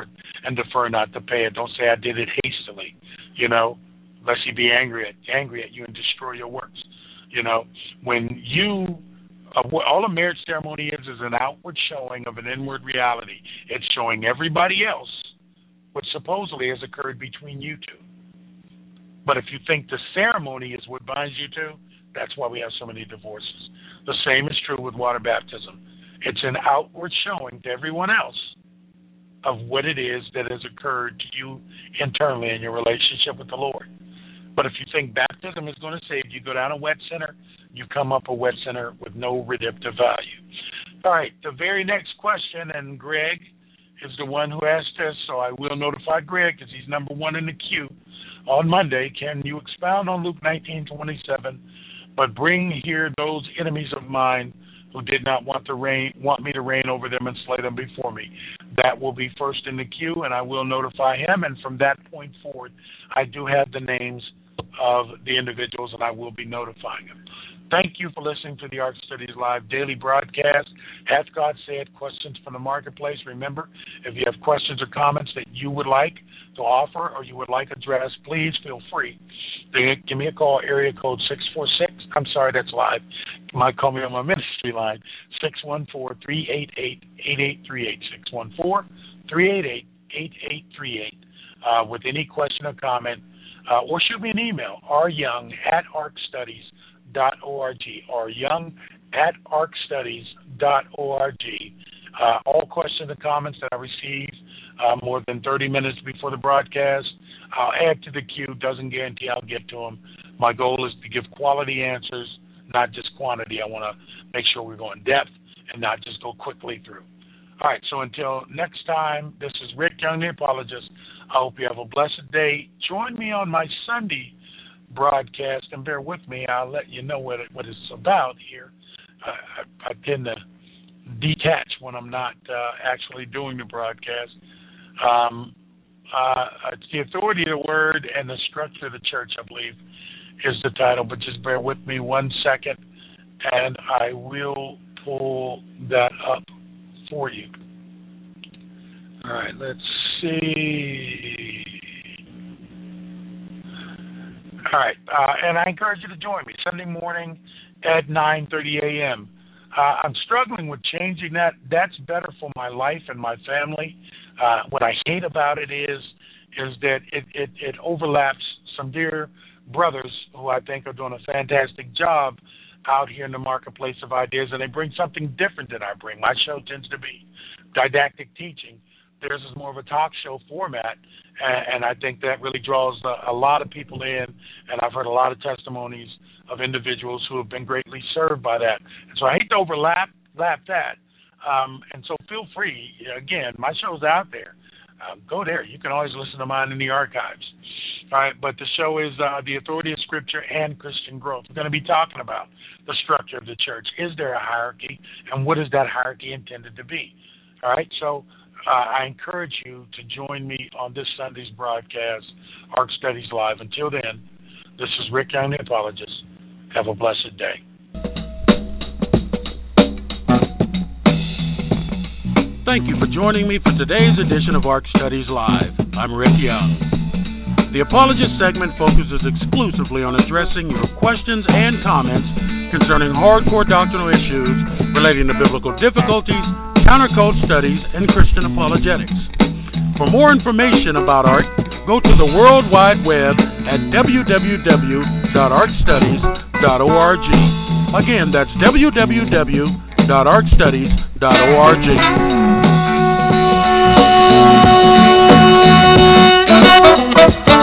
and defer not to pay it. Don't say I did it hastily, you know, lest he be angry at you and destroy your works. You know, when you all a marriage ceremony is an outward showing of an inward reality. It's showing everybody else what supposedly has occurred between you two. But if you think the ceremony is what binds you two, that's why we have so many divorces. The same is true with water baptism. It's an outward showing to everyone else of what it is that has occurred to you internally in your relationship with the Lord. But if you think baptism is going to save you, go down a wet center, you come up a wet center with no redemptive value. All right, the very next question, and Greg is the one who asked this, so I will notify Greg because he's number one in the queue on Monday. Can you expound on Luke 19:27? But bring here those enemies of mine who did not want me to reign over them and slay them before me. That will be first in the queue, and I will notify him. And from that point forward, I do have the names of the individuals, and I will be notifying them. Thank you for listening to the Ark Studies Live daily broadcast. Hath God said? Questions from the marketplace. Remember, if you have questions or comments that you would like to offer or you would like addressed, please feel free to give me a call, area code 646. I'm sorry, that's live. You might call me on my ministry line, 614-388-8838, 614-388-8838, with any question or comment, or shoot me an email, ryoung@arkstudies.org, ryoung@arkstudies.org. All questions and comments that I receive more than 30 minutes before the broadcast, I'll add to the queue. Doesn't guarantee I'll get to them. My goal is to give quality answers, not just quantity. I want to make sure we go in depth and not just go quickly through. All right, so until next time, this is Rick Young, the apologist. I hope you have a blessed day. Join me on my Sunday broadcast, and bear with me. I'll let you know what it's about here. I tend to detach when I'm not actually doing the broadcast. It's the authority of the word and the structure of the church, I believe, is the title. But just bear with me 1 second, and I will pull that up for you. All right, let's see. All right, and I encourage you to join me Sunday morning at 9:30 a.m. I'm struggling with changing that. That's better for my life and my family. What I hate about it is that it overlaps some dear brothers who I think are doing a fantastic job out here in the marketplace of ideas, and they bring something different than I bring. My show tends to be didactic teaching. Theirs is more of a talk show format, and I think that really draws a lot of people in, and I've heard a lot of testimonies of individuals who have been greatly served by that. And so I hate to overlap that. And so feel free, again, my show's out there. Go there. You can always listen to mine in the archives. All right, but the show is the authority of Scripture and Christian growth. We're going to be talking about the structure of the church. Is there a hierarchy, and what is that hierarchy intended to be? All right, so I encourage you to join me on this Sunday's broadcast, Ark Studies Live. Until then, this is Rick Young, the apologist. Have a blessed day. Thank you for joining me for today's edition of Ark Studies Live. I'm Rick Young. The Apologist segment focuses exclusively on addressing your questions and comments concerning hardcore doctrinal issues relating to biblical difficulties, countercult studies, and Christian apologetics. For more information about ARK, go to the World Wide Web at www.arkstudies.org. Again, that's www.arkstudies.org.